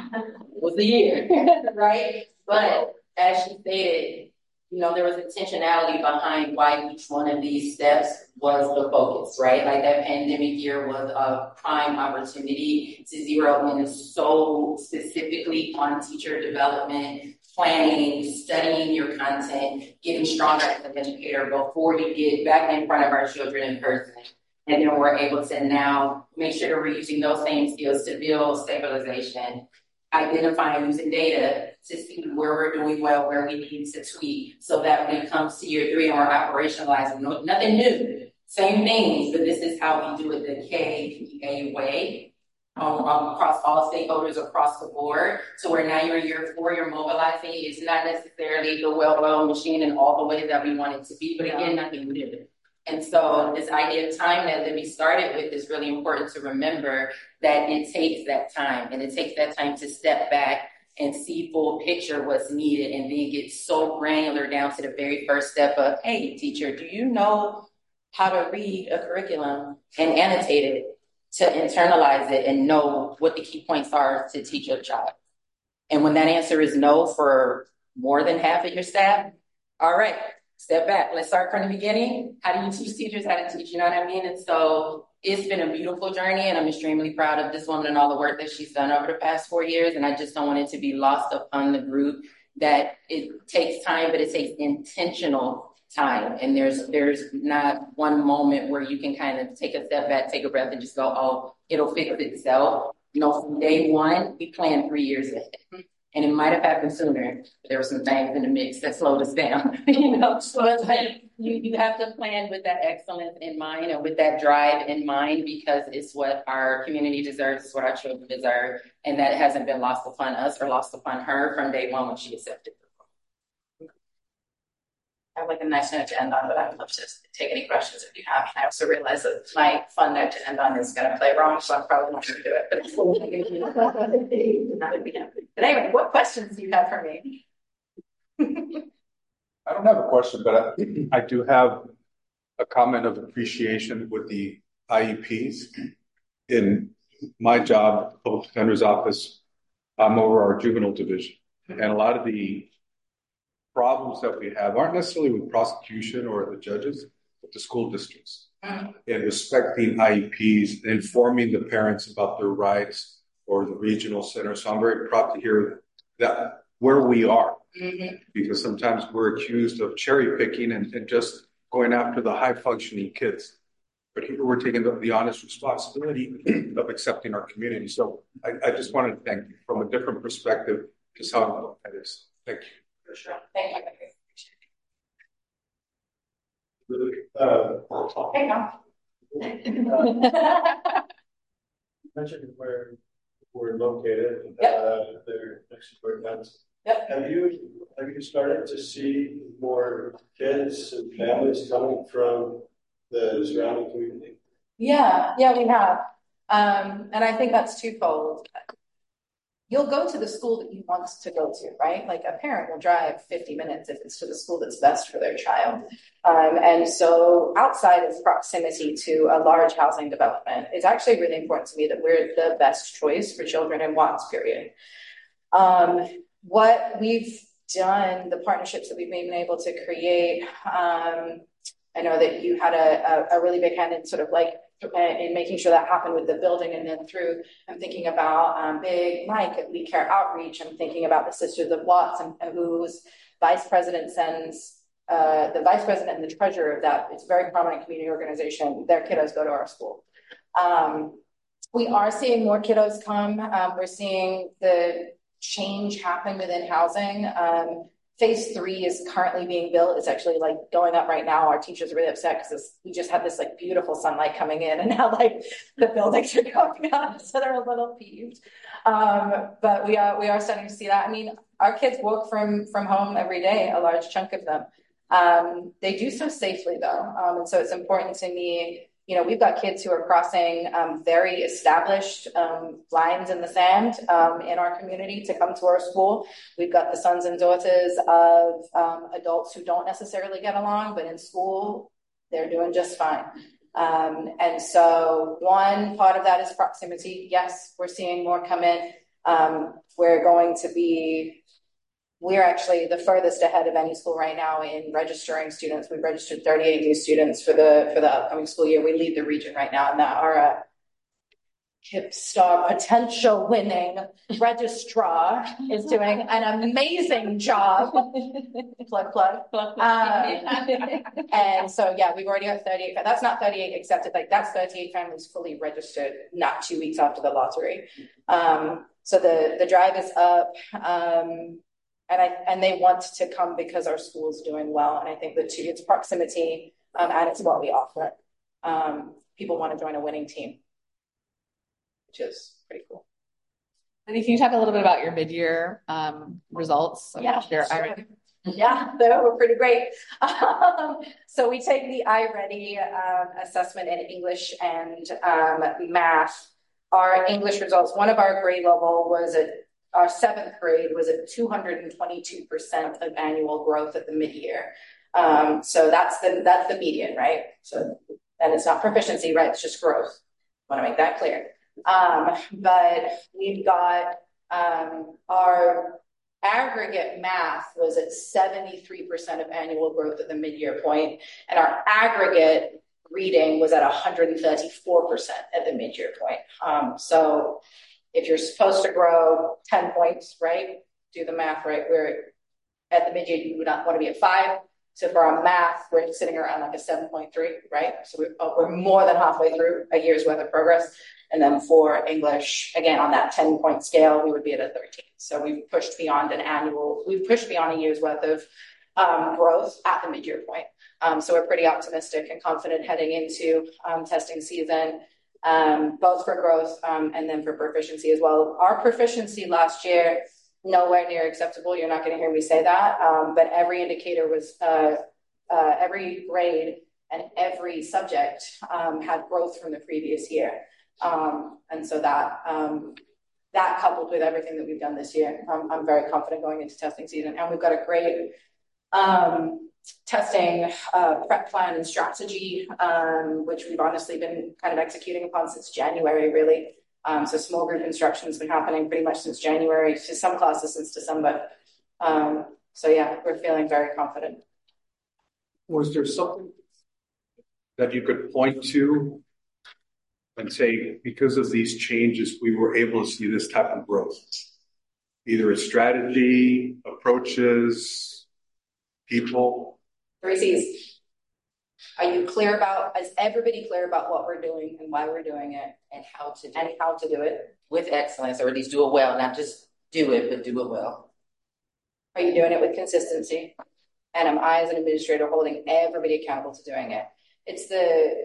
It was a year, right? But as she stated, you know, there was intentionality behind why each one of these steps was the focus, right? Like that pandemic year was a prime opportunity to zero in so specifically on teacher development, planning, studying your content, getting stronger as an educator before you get back in front of our children in person. And then we're able to now make sure that we're using those same skills to build stabilization, identifying using data to see where we're doing well, where we need to tweak, so that when it comes to year three and we're operationalizing, no, nothing new, same things, but this is how we do it the K P A way um, um, across all stakeholders across the board. So where now you're year four, you're mobilizing. It's not necessarily the well-oiled machine in all the ways that we want it to be, but again, nothing new. And so this idea of time that we started with is really important to remember that it takes that time, and it takes that time to step back and see full picture what's needed, and then get so granular down to the very first step of, hey, teacher, do you know how to read a curriculum and annotate it to internalize it and know what the key points are to teach your child? And when that answer is no for more than half of your staff, all right, step back. Let's start from the beginning. How do you teach teachers how to teach? You know what I mean? And so it's been a beautiful journey, and I'm extremely proud of this woman and all the work that she's done over the past four years. And I just don't want it to be lost upon the group that it takes time, but it takes intentional time. And there's there's not one moment where you can kind of take a step back, take a breath, and just go, oh, it'll fix itself. You know, from day one, we planned three years ahead. And it might have happened sooner. There were some things in the mix that slowed us down. you know, so like, you, you have to plan with that excellence in mind and with that drive in mind, because it's what our community deserves, it's what our children deserve. And that hasn't been lost upon us or lost upon her from day one when she accepted. I have like a nice note to end on, but I would love to take any questions if you have. I also realize that my fun note to end on is going to play wrong, so I'm probably not going to do it. But, but anyway, what questions do you have for me? I don't have a question, but I, I do have a comment of appreciation with the I E Ps. In my job, Public Defender's Office, I'm over our juvenile division, and a lot of the problems that we have aren't necessarily with prosecution or the judges, but the school districts. Mm-hmm. And respecting I E Ps, informing the parents about their rights, or the regional center. So I'm very proud to hear that where we are, mm-hmm. because sometimes we're accused of cherry picking and, and just going after the high functioning kids. But here we're taking the, the honest responsibility of accepting our community. So I, I just wanted to thank you from a different perspective, just how important that is. Thank you. For sure. Thank you. Uh, Hang on. uh, mentioned where we're located. Yep. Uh, they're next to Bird Guns. Yep. Have you have you started to see more kids and families coming from the surrounding community? Yeah, yeah, we have. Um, and I think that's twofold. You'll go to the school that you want to go to, right? Like a parent will drive fifty minutes if it's to the school that's best for their child. Um, and so outside of proximity to a large housing development, it's actually really important to me that we're the best choice for children in Watts, period. Um, what we've done, the partnerships that we've been able to create. Um, I know that you had a, a, a really big hand in sort of like in making sure that happened with the building, and then through, I'm thinking about um, Big Mike at We Care Outreach. I'm thinking about the Sisters of Watts, and, and whose vice president sends uh, the vice president and the treasurer of that. It's a very prominent community organization. Their kiddos go to our school. Um, we are seeing more kiddos come. Um, we're seeing the change happen within housing. Um, Phase three is currently being built. It's actually like going up right now. Our teachers are really upset because we just had this like beautiful sunlight coming in, and now like the buildings are going up, so they're a little peeved. Um, but we are we are starting to see that. I mean, our kids work from from home every day, a large chunk of them. Um, they do so safely though, um, and so it's important to me. You know, we've got kids who are crossing um, very established um, lines in the sand um, in our community to come to our school. We've got the sons and daughters of um, adults who don't necessarily get along, but in school, they're doing just fine. Um, and so one part of that is proximity. Yes, we're seeing more come in. Um, we're going to be We're actually the furthest ahead of any school right now in registering students. We've registered thirty-eight new students for the for the upcoming school year. We lead the region right now, and that our uh, KIPSTAR potential winning registrar is doing an amazing job. plug, plug. Um, and so, yeah, we've already got thirty-eight. That's not thirty-eight accepted. Like that's thirty-eight families fully registered, not two weeks after the lottery. Um, so the, the drive is up. Um, And I and they want to come because our school is doing well. And I think the two, it's proximity um, and it's what we offer. Um, people want to join a winning team, which is pretty cool. And can you talk a little bit about your mid-year um, results? Yeah, your sure. iReady? Yeah, they were pretty great. Um, so we take the iReady um, assessment in English and um, math. Our English results, one of our grade level was a Our seventh grade was at two hundred twenty-two percent of annual growth at the mid-year. Um, so that's the that's the median, right? So, and it's not proficiency, right? It's just growth. I want to make that clear. Um, but we've got um, our aggregate math was at seventy-three percent of annual growth at the mid-year point, and our aggregate reading was at one hundred thirty-four percent at the mid-year point. Um, so if you're supposed to grow ten points, right? Do the math, right? We're at the mid-year, you would not want to be at five. So for our math, we're sitting around like a seven point three, right? So we're, oh, we're more than halfway through a year's worth of progress. And then for English, again, on that ten point scale, we would be at a thirteen. So we've pushed beyond an annual, we've pushed beyond a year's worth of um, growth at the mid-year point. Um, so we're pretty optimistic and confident heading into um, testing season. Um, both for growth um, and then for proficiency as well. Our proficiency last year, nowhere near acceptable. You're not going to hear me say that, um, but every indicator was, uh, uh, every grade and every subject um, had growth from the previous year. Um, and so that, um, that coupled with everything that we've done this year, um, I'm very confident going into testing season. And we've got a great um, testing uh, prep plan and strategy, um, which we've honestly been kind of executing upon since January, really. Um, so small group instruction has been happening pretty much since January, to some classes since December. Um, so yeah, we're feeling very confident. Was there something that you could point to and say, because of these changes, we were able to see this type of growth? Either a strategy, approaches, people? Three C's. Are you clear about, is everybody clear about what we're doing and why we're doing it and how to do and it how to do it? with excellence, or at least do it well, not just do it, but do it well. Are you doing it with consistency? And am I, as an administrator, holding everybody accountable to doing it? It's the,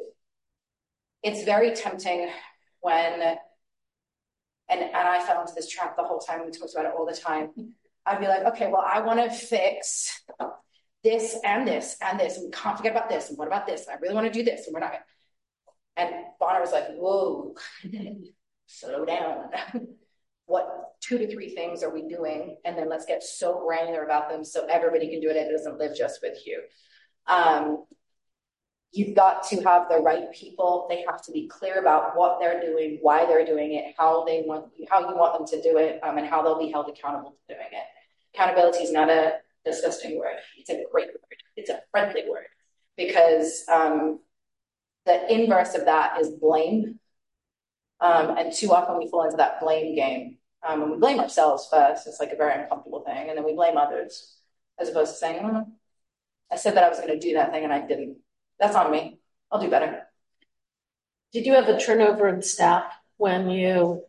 it's very tempting when, and, and I fell into this trap the whole time. We talked about it all the time. I'd be like, okay, well, I want to fix this and this and this, and we can't forget about this, and what about this? And I really want to do this, and we're not gonna. And Bonner was like, whoa, slow down. What two to three things are we doing? And then let's get so granular about them so everybody can do it and it doesn't live just with you. Um, you've got to have the right people. They have to be clear about what they're doing, why they're doing it, how they want, how you want them to do it, um, and how they'll be held accountable to doing it. Accountability is not a disgusting word. It's a great word. It's a friendly word because um, the inverse of that is blame. Um, and too often we fall into that blame game. Um, and we blame ourselves first. It's like a very uncomfortable thing. And then we blame others as opposed to saying, oh, I said that I was going to do that thing and I didn't. That's on me. I'll do better. Did you have a turnover in staff when you,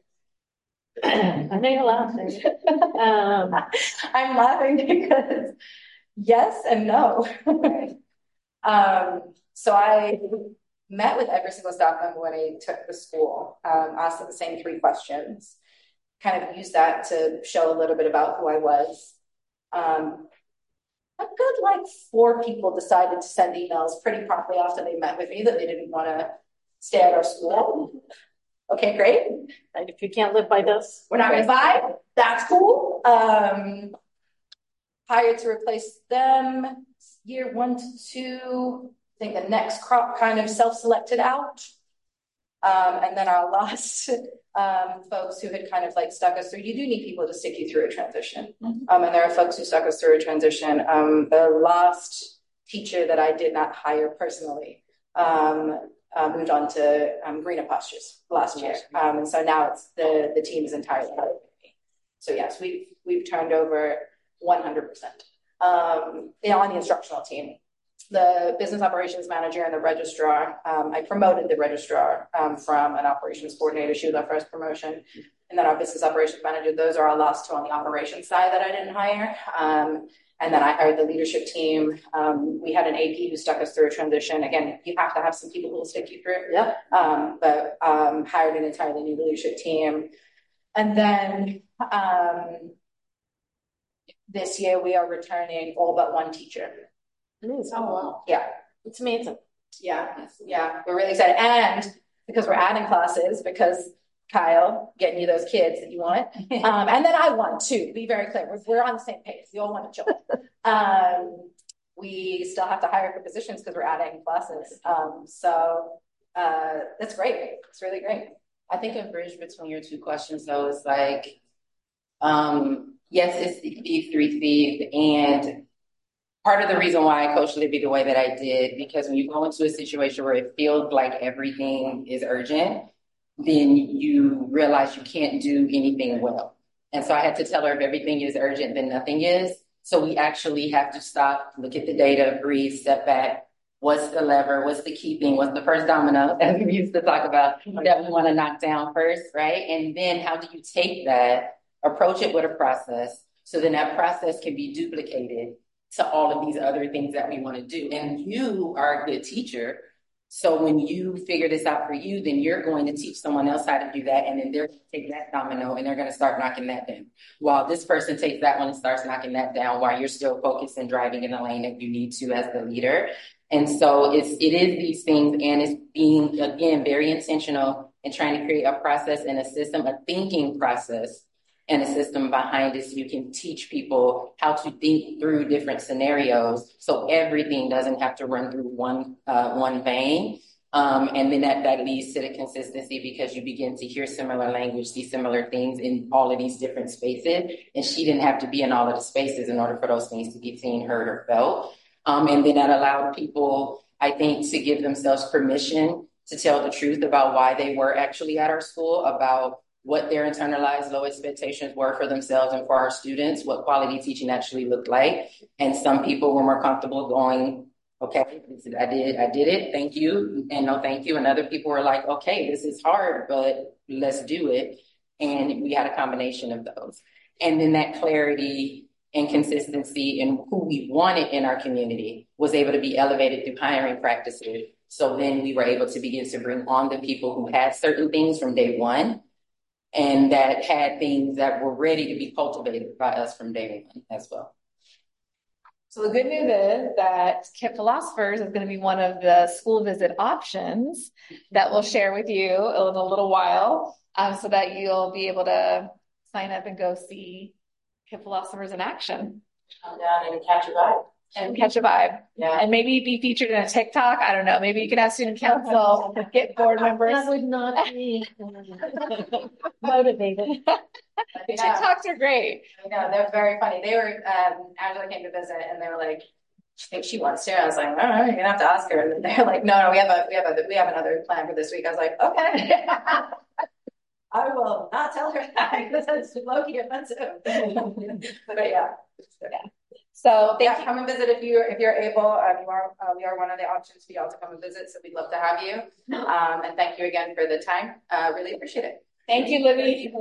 I know you're laughing. um, I'm laughing because yes and no. um, so I met with every single staff member when I took the school, um, asked them the same three questions, kind of used that to show a little bit about who I was. Um, a good like four people decided to send emails pretty promptly after they met with me that they didn't want to stay at our school. Okay, great. And if you can't live by this, we're not going to buy. That's cool. Um, hired to replace them year one to two. I think the next crop kind of self-selected out. Um, and then our last um, folks who had kind of like stuck us through, you do need people to stick you through a transition. Mm-hmm. Um, and there are folks who stuck us through a transition. Um, the last teacher that I did not hire personally um, uh, moved on to um, greener pastures last year. Um, and so now it's the, the team is entirely out of me. So yes, we've, we've turned over one hundred percent um, you know, on the instructional team. The business operations manager and the registrar, um, I promoted the registrar um, from an operations coordinator. She was our first promotion. And then our business operations manager, those are our last two on the operations side that I didn't hire. Um, and then I hired the leadership team. Um, we had an A P who stuck us through a transition. Again, you have to have some people who will stick you through. Yeah. Um, but um, hired an entirely new leadership team. And then um, this year we are returning all but one teacher. Oh, wow. Yeah. It's amazing. Yeah. Yeah. We're really excited. And because we're adding classes, because Kyle getting you those kids that you want. Um, and then I want too, to be very clear. We're, we're on the same page. We all want to join. Um, we still have to hire for positions because we're adding classes. Um, so uh, that's great. It's really great. I think a bridge between your two questions though is like, um, yes, it's the three C's, and part of the reason why I coached Libby the way that I did, because when you go into a situation where it feels like everything is urgent, then you realize you can't do anything well. And so I had to tell her if everything is urgent, then nothing is. So we actually have to stop, look at the data, breathe, step back. What's the lever? What's the key thing? What's the first domino that we used to talk about that we want to knock down first, right? And then how do you take that, approach it with a process, so then that process can be duplicated to all of these other things that we want to do. And you are a good teacher. So when you figure this out for you, then you're going to teach someone else how to do that. And then they're going to take that domino and they're going to start knocking that down. While this person takes that one and starts knocking that down while you're still focused and driving in the lane that you need to as the leader. And so it's, it is these things, and it's being, again, very intentional and trying to create a process and a system, a thinking process and a system behind it so you can teach people how to think through different scenarios so everything doesn't have to run through one uh, one vein. Um, and then that, that leads to the consistency because you begin to hear similar language, see similar things in all of these different spaces. And she didn't have to be in all of the spaces in order for those things to be seen, heard, or felt. Um, and then that allowed people, I think, to give themselves permission to tell the truth about why they were actually at our school, about what their internalized low expectations were for themselves and for our students, what quality teaching actually looked like. And some people were more comfortable going, okay, I did, I did it, thank you, and no thank you. And other people were like, okay, this is hard, but let's do it. And we had a combination of those. And then that clarity and consistency in who we wanted in our community was able to be elevated through hiring practices. So then we were able to begin to bring on the people who had certain things from day one, and that had things that were ready to be cultivated by us from day one as well. So the good news is that KIPP Philosophers is going to be one of the school visit options that we'll share with you in a little while, um, so that you'll be able to sign up and go see KIPP Philosophers in action. Come down and catch a vibe. And catch a vibe. Yeah. And maybe be featured in a TikTok. I don't know. Maybe you could have student council get board members. That would not be motivated. The Yeah. TikToks are great. I know, they're very funny. They were, um, Angela came to visit and they were like, she thinks she wants to. I was like, all right, you're gonna have to ask her. And they're like, no, no, we have a, we have a, we have another plan for this week. I was like, okay. I will not tell her that because it's low-key offensive. But yeah. So thank Yeah, you. come and visit if you if you're able. Um, you are uh, we are one of the options for y'all to come and visit, so we'd love to have you. Um, and thank you again for the time. Uh, really appreciate it. Thank you, Libby.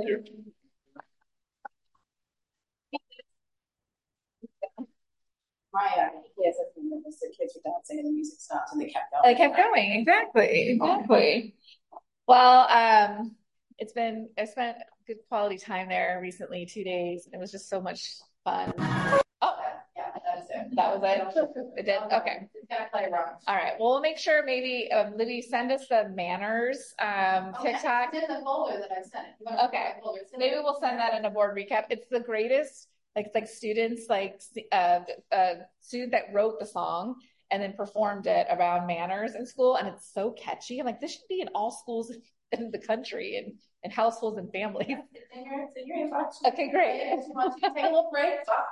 My uh, yes, I remember the kids were dancing and the music stopped and they kept going. I kept going. Exactly. Exactly. Well, um, it's been I spent good quality time there recently, two days. It was just so much fun. Oh, Yeah, that is it. that was it. It did. Okay. It's gonna play wrong. All right. Well, we'll make sure maybe um, Libby send us the manners um, TikTok. It's in the folder that I sent. Okay. Maybe we'll send that in a board recap. It's the greatest. Like like students like uh, a student that wrote the song and then performed it around manners in school, and it's so catchy. I'm like, this should be in all schools in the country and, and households and families. It's in your, it's in your inbox. Okay, great. If you want to take a little break, stop.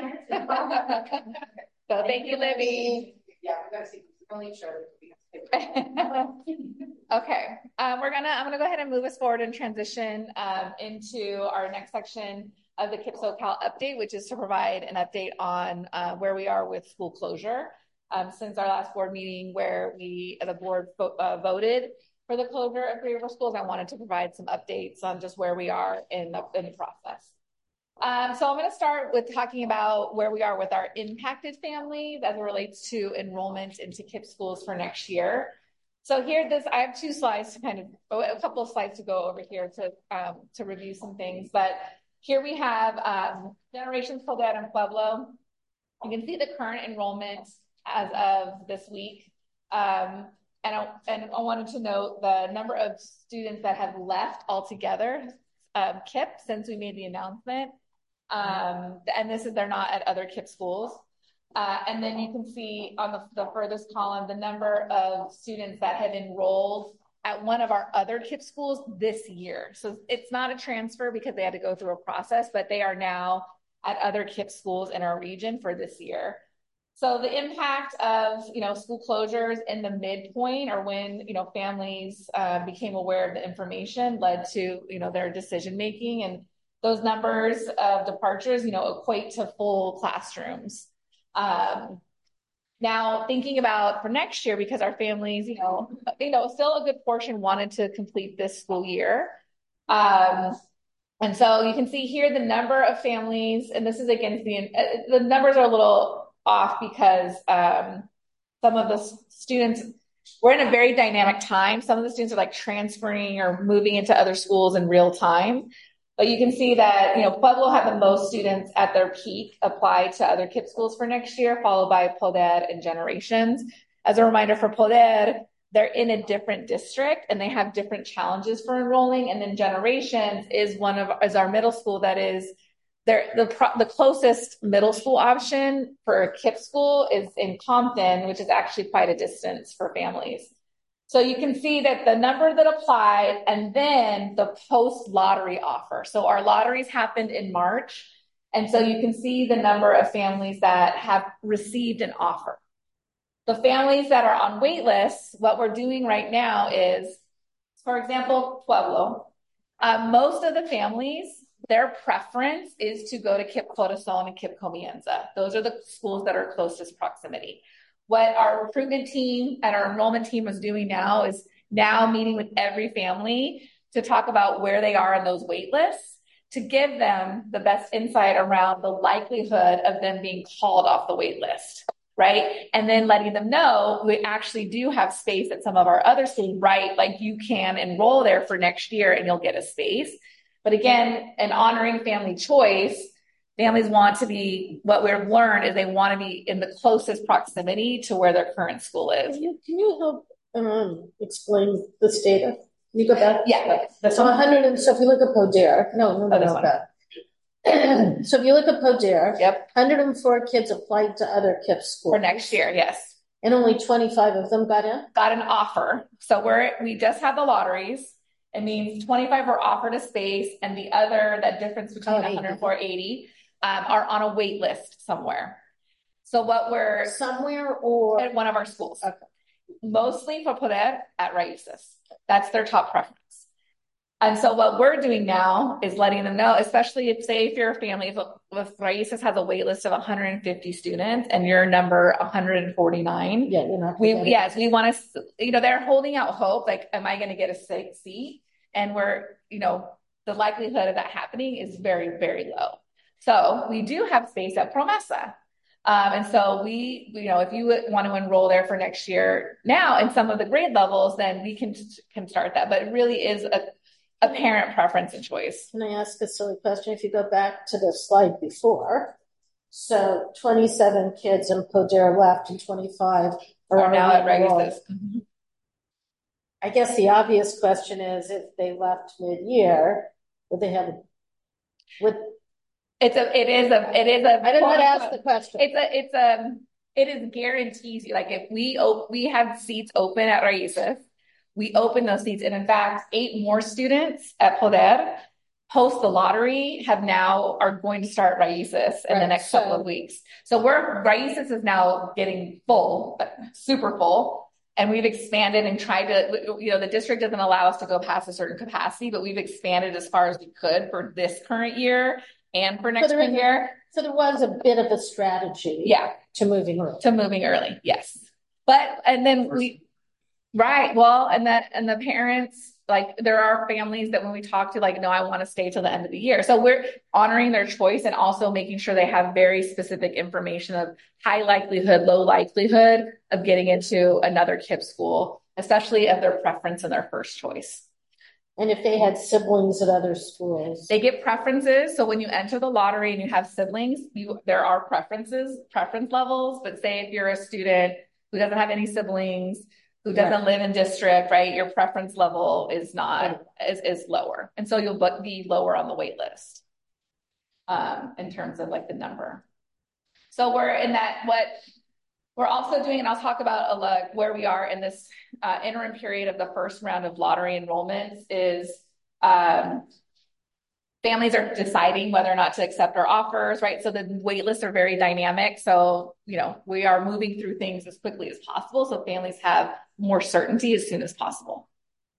So thank you, Libby. Yeah, we gotta see. We'll leave short. Okay, um, we're gonna. I'm gonna go ahead and move us forward and transition um, into our next section of the KIPP SoCal update, which is to provide an update on uh, where we are with school closure um, since our last board meeting, where we the board vo uh, voted for the closure of Great River schools. I wanted to provide some updates on just where we are in the in the process. Um, so I'm going to start with talking about where we are with our impacted families as it relates to enrollment into KIPP schools for next year. So here, this I have two slides to kind of, a couple of slides to go over here to um, to review some things. But here we have um, Generations Poldad and Pueblo. You can see the current enrollment as of this week. Um, and, I, and I wanted to note the number of students that have left altogether um, KIPP since we made the announcement. Um, and this is, they're not at other KIPP schools. Uh, and then you can see on the, the furthest column, the number of students that have enrolled at one of our other KIPP schools this year. So it's not a transfer because they had to go through a process, but they are now at other KIPP schools in our region for this year. So the impact of, you know, school closures in the midpoint, or when, you know, families uh, became aware of the information, led to, you know, their decision-making, and those numbers of departures, you know, equate to full classrooms. Um, now thinking about for next year, because our families, you know, you know, still a good portion wanted to complete this school year. Um, and so you can see here the number of families, and this is against the, uh, the numbers are a little off because um, some of the students, we're in a very dynamic time. Some of the students are like transferring or moving into other schools in real time. But you can see that, you know, Pueblo had the most students at their peak apply to other KIPP schools for next year, followed by Poldad and Generations. As a reminder for Poldad, they're in a different district and they have different challenges for enrolling. And then Generations is one of, is our middle school that is, they're, the, the closest middle school option for a KIPP school is in Compton, which is actually quite a distance for families. So you can see that the number that applied and then the post-lottery offer. So our lotteries happened in March. And so you can see the number of families that have received an offer. The families that are on wait lists, what we're doing right now is, for example, Pueblo. Uh, most of the families, their preference is to go to KIPP Corazon and KIPP Comienza. Those are the schools that are closest proximity. What our recruitment team and our enrollment team is doing now is now meeting with every family to talk about where they are in those wait lists, to give them the best insight around the likelihood of them being called off the wait list, right? And then letting them know we actually do have space at some of our other schools, right? Like you can enroll there for next year and you'll get a space. But again, in honoring family choice, families want to be, what we've learned is they want to be in the closest proximity to where their current school is. Can you, can you help um, explain this data? Can you go back? Yeah. So one hundred, and so if you look at Poder, no, no, no, Oh, this no, one. that. So if you look at Poder, Yep. one hundred four kids applied to other KIPP schools. For next year, yes. And only twenty-five of them got in? Got an offer. So we're, we just had the lotteries. It means twenty-five were offered a space, and the other, that difference between Oh, one hundred four, eighty, um, are on a wait list somewhere. So what we're Somewhere or? at one of our schools, Okay. mostly for Poder at Raíces. That's their top preference. And so what we're doing now is letting them know, especially if, say, if you're a family, if, if Raíces has a wait list of one hundred fifty students and you're number one hundred forty-nine, Yeah, you're not. we, yes, we want to, you know, they're holding out hope, like, am I going to get a safe seat? And we're, you know, the likelihood of that happening is very, very low. So we do have space at Promesa. Um, and so we, you know, if you want to enroll there for next year now in some of the grade levels, then we can, can start that. But it really is a, a parent preference and choice. Can I ask a silly question? If you go back to the slide before, so twenty-seven kids in Poder left and twenty-five are, Are now at enrolled. Raíces. Mm-hmm. I guess the obvious question is, if they left mid-year, would they have, would, It's a, it is a, it is a. I did not ask the question. It's a, it's a, it is guarantees you, like if we, op- we have seats open at Raíces, we open those seats. And in fact, eight more students at Poder post the lottery have now, are going to start Raíces in Right, the next so- couple of weeks. So we're, Raíces is now getting full, super full. And we've expanded and tried to, you know, the district doesn't allow us to go past a certain capacity, but we've expanded as far as we could for this current year and for next there is- year. So there was a bit of a strategy. Yeah. To moving early. To moving early. Yes. But, and then we, right. Well, and that, and the parents, like there are families that when we talk to, like, no, I want to stay till the end of the year. So we're honoring their choice and also making sure they have very specific information of high likelihood, low likelihood of getting into another K I P school, especially of their preference and their first choice. And if they had siblings at other schools? They get preferences. So when you enter the lottery and you have siblings, you, there are preferences, preference levels. But say if you're a student who doesn't have any siblings, who doesn't Right. live in district, right? Your preference level is not, is, is lower. And so you'll be lower on the wait list, um, in terms of like the number. So we're in that, what we're also doing, and I'll talk about uh, like where we are in this uh, interim period of the first round of lottery enrollments is, um, families are deciding whether or not to accept our offers, right? So the wait lists are very dynamic. So, you know, we are moving through things as quickly as possible. So families have more certainty as soon as possible.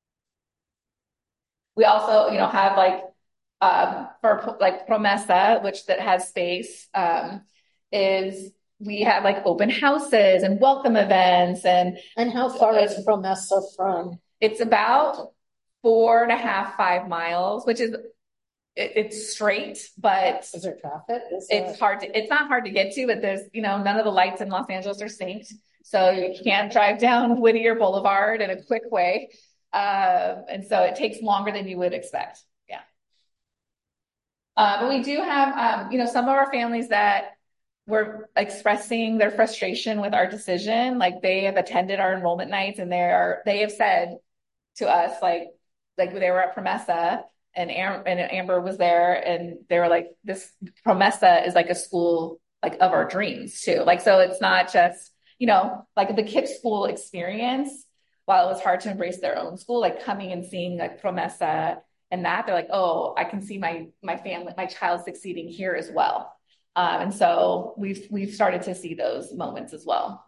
We also, you know, have like, um, for like Promesa, which that has space, um, is we have like open houses and welcome events. And, and how far is Promesa from? It's about four and a half, five miles, which is, it, it's straight, but is there traffic? Is it's there... hard to, it's not hard to get to, but there's, you know, none of the lights in Los Angeles are synced. So you can't drive down Whittier Boulevard in a quick way. Um, and so it takes longer than you would expect. Yeah. Uh, but we do have, um, you know, some of our families that were expressing their frustration with our decision. Like they have attended our enrollment nights and they are, they have said to us, like, like they were at Promesa and, Am- and Amber was there and they were like, this Promesa is like a school like of our dreams too. Like, so it's not just, you know, like the K I P school experience, while it was hard to embrace their own school, like coming and seeing like Promesa and that, they're like, oh, I can see my, my family, my child succeeding here as well. Um, and so we've, we've started to see those moments as well.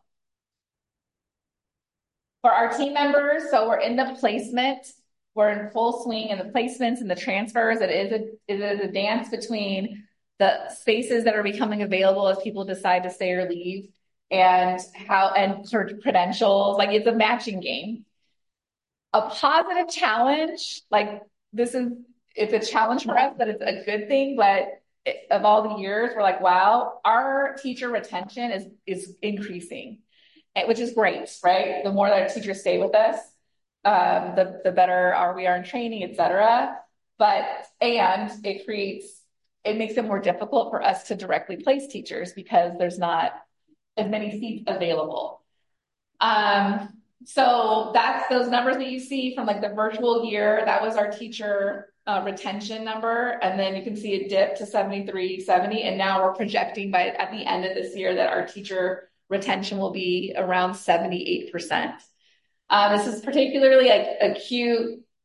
For our team members, so we're in the placement, we're in full swing in the placements and the transfers. It is a, it is a dance between the spaces that are becoming available as people decide to stay or leave and how, and sort of credentials, like it's a matching game. A positive challenge, like this is, it's a challenge for us, but it's a good thing. But it, of all the years, we're like, wow, our teacher retention is, is increasing, which is great, right? The more that teachers stay with us, um, the, the better are we are in training, et cetera. But, and it creates, it makes it more difficult for us to directly place teachers because there's not as many seats available. Um, so that's those numbers that you see from like the virtual year. That was our teacher uh, retention number. And then you can see it dip to seventy-three, seventy. And now we're projecting by at the end of this year that our teacher retention will be around seventy-eight percent. Uh, this is particularly like acute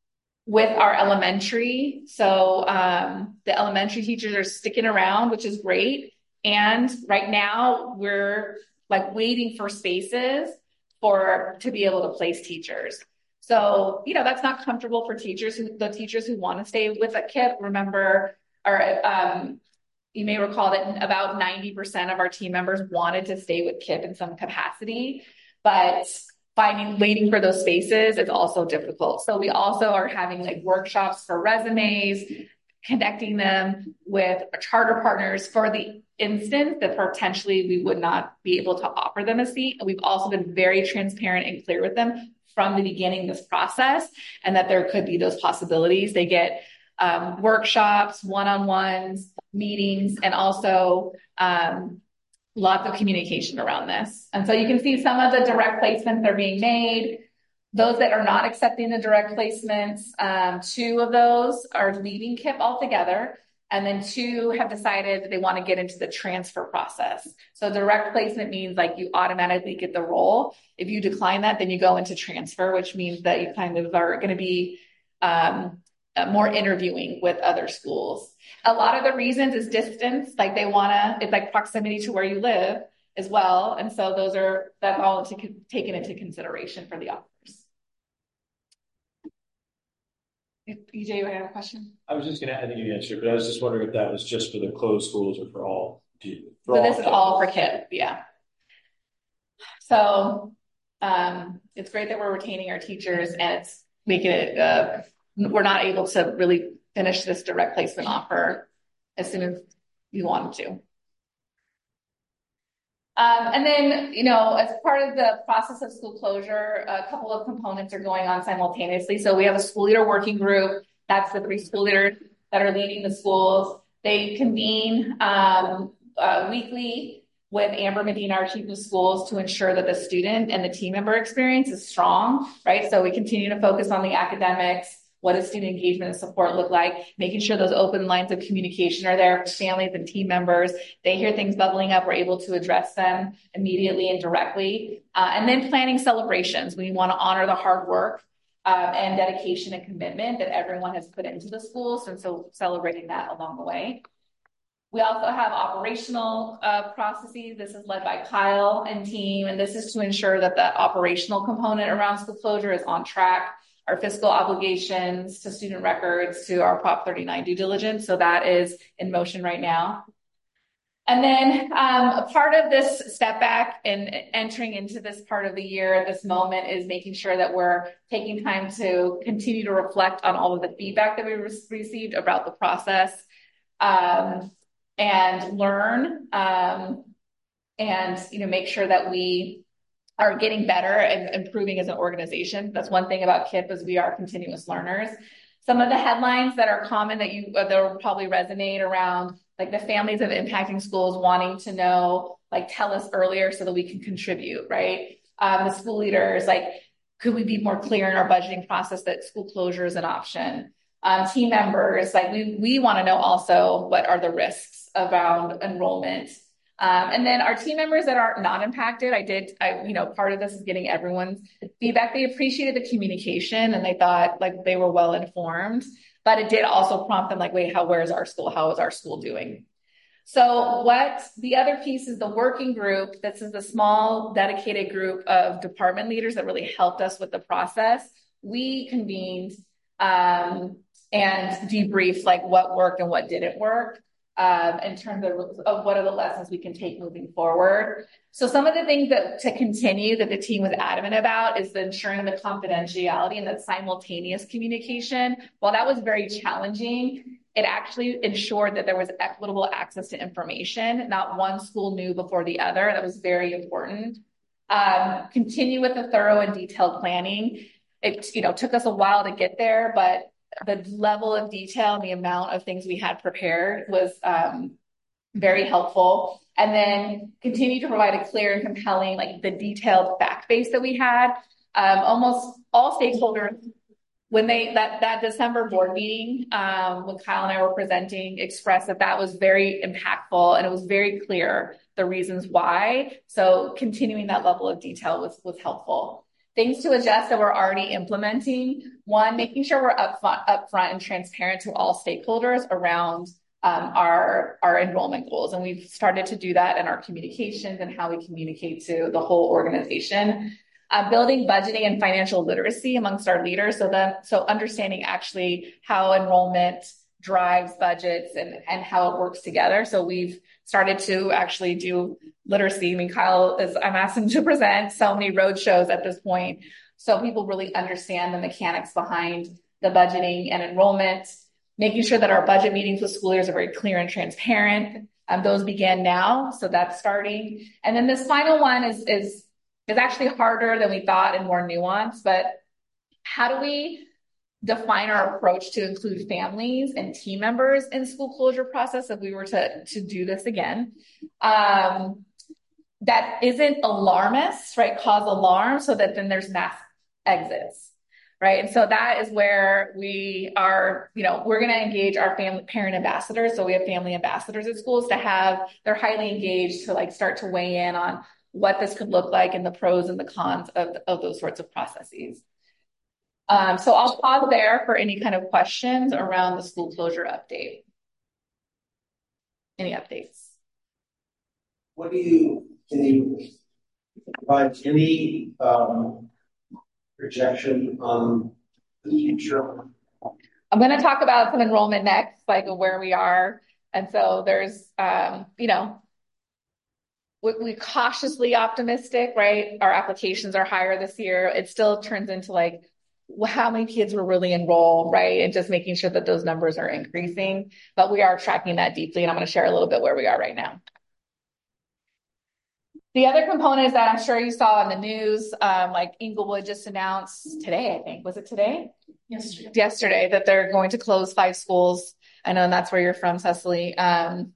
with our elementary. So um, the elementary teachers are sticking around, which is great. And right now we're like waiting for spaces for to be able to place teachers. So, you know, that's not comfortable for teachers who the teachers who want to stay with a K I P. Remember, or um, you may recall that about ninety percent of our team members wanted to stay with K I P in some capacity, but finding, waiting for those spaces is also difficult. So we also are having like workshops for resumes, connecting them with charter partners for the instance that potentially we would not be able to offer them a seat. And we've also been very transparent and clear with them from the beginning of this process, and that there could be those possibilities. They get um, workshops, one-on-ones, meetings, and also um, lots of communication around this. And so you can see some of the direct placements that are being made. Those that are not accepting the direct placements, um, two of those are leaving K I P altogether. And then two have decided that they want to get into the transfer process. So direct placement means like you automatically get the role. If you decline that, then you go into transfer, which means that you kind of are going to be um, more interviewing with other schools. A lot of the reasons is distance, like they want to, it's like proximity to where you live as well. And so those are, that's all to, taken into consideration for the offers. E J, you have a question? I was just going to, I think you answered, but I was just wondering if that was just for the closed schools or for all. For so all this is all for K I P, yeah. So um, it's great that we're retaining our teachers, and it's making it, uh, we're not able to really finish this direct placement offer as soon as you wanted to. Um, and then, you know, as part of the process of school closure, a couple of components are going on simultaneously. So we have a school leader working group. That's the three school leaders that are leading the schools. They convene um, uh, weekly with Amber Medina, our chief of schools, to ensure that the student and the team member experience is strong, right? So we continue to focus on the academics. What does student engagement and support look like? Making sure those open lines of communication are there for families and team members. They hear things bubbling up, we're able to address them immediately and directly. Uh, and then planning celebrations. We want to honor the hard work um, and dedication and commitment that everyone has put into the schools. And so celebrating that along the way. We also have operational uh, processes. This is led by Kyle and team. And this is to ensure that the operational component around school closure is on track. Our fiscal obligations to student records, to our Prop thirty-nine due diligence. So that is in motion right now. And then um, a part of this step back and entering into this part of the year, this moment, is making sure that we're taking time to continue to reflect on all of the feedback that we re- received about the process um, and learn um, and, you know, make sure that we are getting better and improving as an organization. That's one thing about K I P, is we are continuous learners. Some of the headlines that are common that you that will probably resonate around, like the families of impacting schools wanting to know, like, tell us earlier so that we can contribute, right? Um, the school leaders, like, could we be more clear in our budgeting process that school closure is an option? Um, team members, like we we want to know also what are the risks around enrollment. Um, and then our team members that are not impacted, I did, I, you know, part of this is getting everyone's feedback. They appreciated the communication and they thought like they were well informed, but it did also prompt them like, wait, how, where's our school? How is our school doing? So what the other piece is the working group. This is a small dedicated group of department leaders that really helped us with the process. We convened, um, and debriefed like what worked and what didn't work. Um, in terms of, of what are the lessons we can take moving forward. So some of the things that to continue that the team was adamant about is the ensuring the confidentiality and the simultaneous communication. While that was very challenging, it actually ensured that there was equitable access to information. Not one school knew before the other. That was very important. Um, continue with the thorough and detailed planning. It, you know, took us a while to get there, but the level of detail and the amount of things we had prepared was um, very helpful. And then continue to provide a clear and compelling, like the detailed fact base that we had. Um, almost all stakeholders, when they, that, that December board meeting, um, when Kyle and I were presenting, expressed that that was very impactful and it was very clear the reasons why. So continuing that level of detail was, was helpful. things to adjust that we're already implementing. One, making sure we're upfront, upfront and transparent to all stakeholders around um, our, our enrollment goals. And we've started to do that in our communications and how we communicate to the whole organization. Uh, building budgeting and financial literacy amongst our leaders. So that, so understanding actually how enrollment drives budgets and, and how it works together. So we've started to actually do literacy. I mean, Kyle is, I'm asking him to present so many road shows at this point. So people really understand the mechanics behind the budgeting and enrollment, making sure that our budget meetings with school leaders are very clear and transparent. Um, those begin now. So that's starting. And then this final one is, is, is actually harder than we thought and more nuanced, but how do we define our approach to include families and team members in school closure process if we were to, to do this again? Um, that isn't alarmist, right? Cause alarm so that then there's mass exits, right? And so that is where we are, you know, we're going to engage our family parent ambassadors. So we have family ambassadors at schools to have, they're highly engaged to like start to weigh in on what this could look like and the pros and the cons of, of those sorts of processes. Um, so I'll pause there for any kind of questions around the school closure update. Any updates? What do you, can you provide any um, projection on the future? I'm going to talk about some enrollment next, like where we are. And so there's, um, you know, we're cautiously optimistic, right? Our applications are higher this year. It still turns into like how many kids were really enrolled, right? And just making sure that those numbers are increasing. But we are tracking that deeply, and I'm going to share a little bit where we are right now. The other component is that I'm sure you saw in the news, um, like Inglewood just announced today, I think. Was it today? Yesterday. Yesterday, that they're going to close five schools. I know that's where you're from, Cecily. Um,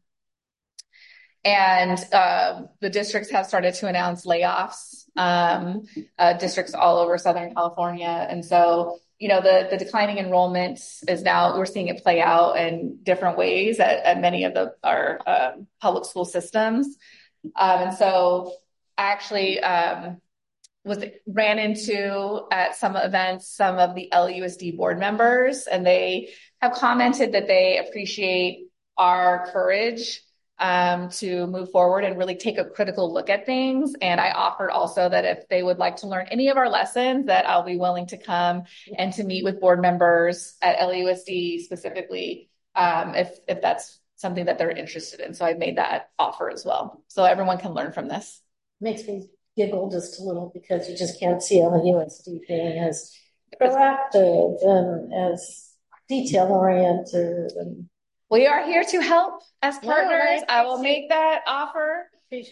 And uh, the districts have started to announce layoffs, um, uh, districts all over Southern California. And so, you know, the, the declining enrollment is now, we're seeing it play out in different ways at, at many of the our uh, public school systems. Um, and so I actually um, was ran into at some events some of the L U S D board members, and they have commented that they appreciate our courage Um, to move forward and really take a critical look at things. And I offered also that if they would like to learn any of our lessons, that I'll be willing to come and to meet with board members at L U S D specifically, um, if, if that's something that they're interested in. So I made that offer as well. So everyone can learn from this. Makes me giggle just a little because you just can't see L U S D being as proactive and as detail oriented and we are here to help as partners. Yeah, I will make that offer.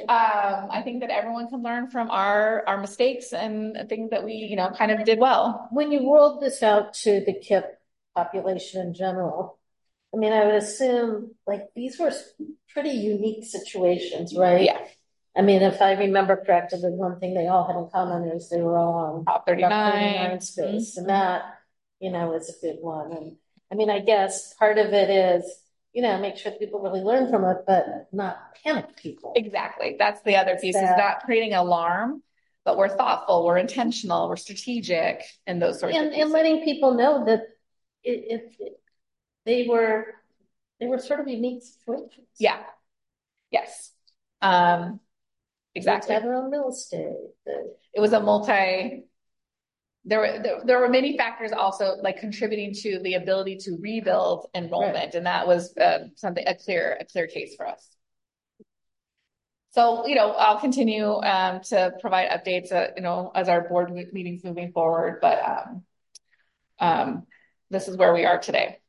Um, I think that everyone can learn from our, our mistakes and things that we, you know, kind of did well. When you rolled this out to the K I P population in general, I mean, I would assume like these were pretty unique situations, right? Yeah. I mean, if I remember correctly, the one thing they all had in common is they were all on Prop thirty-nine space, mm-hmm. and that, you know, is a good one. And I mean, I guess part of it is, you know, make sure people really learn from it, but not panic people. Exactly. That's the other piece, that, is not creating alarm, but we're thoughtful, we're intentional, we're strategic, and those sorts and, of things. And letting people know that it, it, it, they were, they were sort of unique situations. Yeah. Yes. Um, exactly. They had their own real estate. It was a multi, There were, there, there were many factors also like contributing to the ability to rebuild enrollment. Right. And that was uh, something, a clear, a clear case for us. So, you know, I'll continue um, to provide updates, uh, you know, as our board meetings moving forward, but um, um, this is where we are today.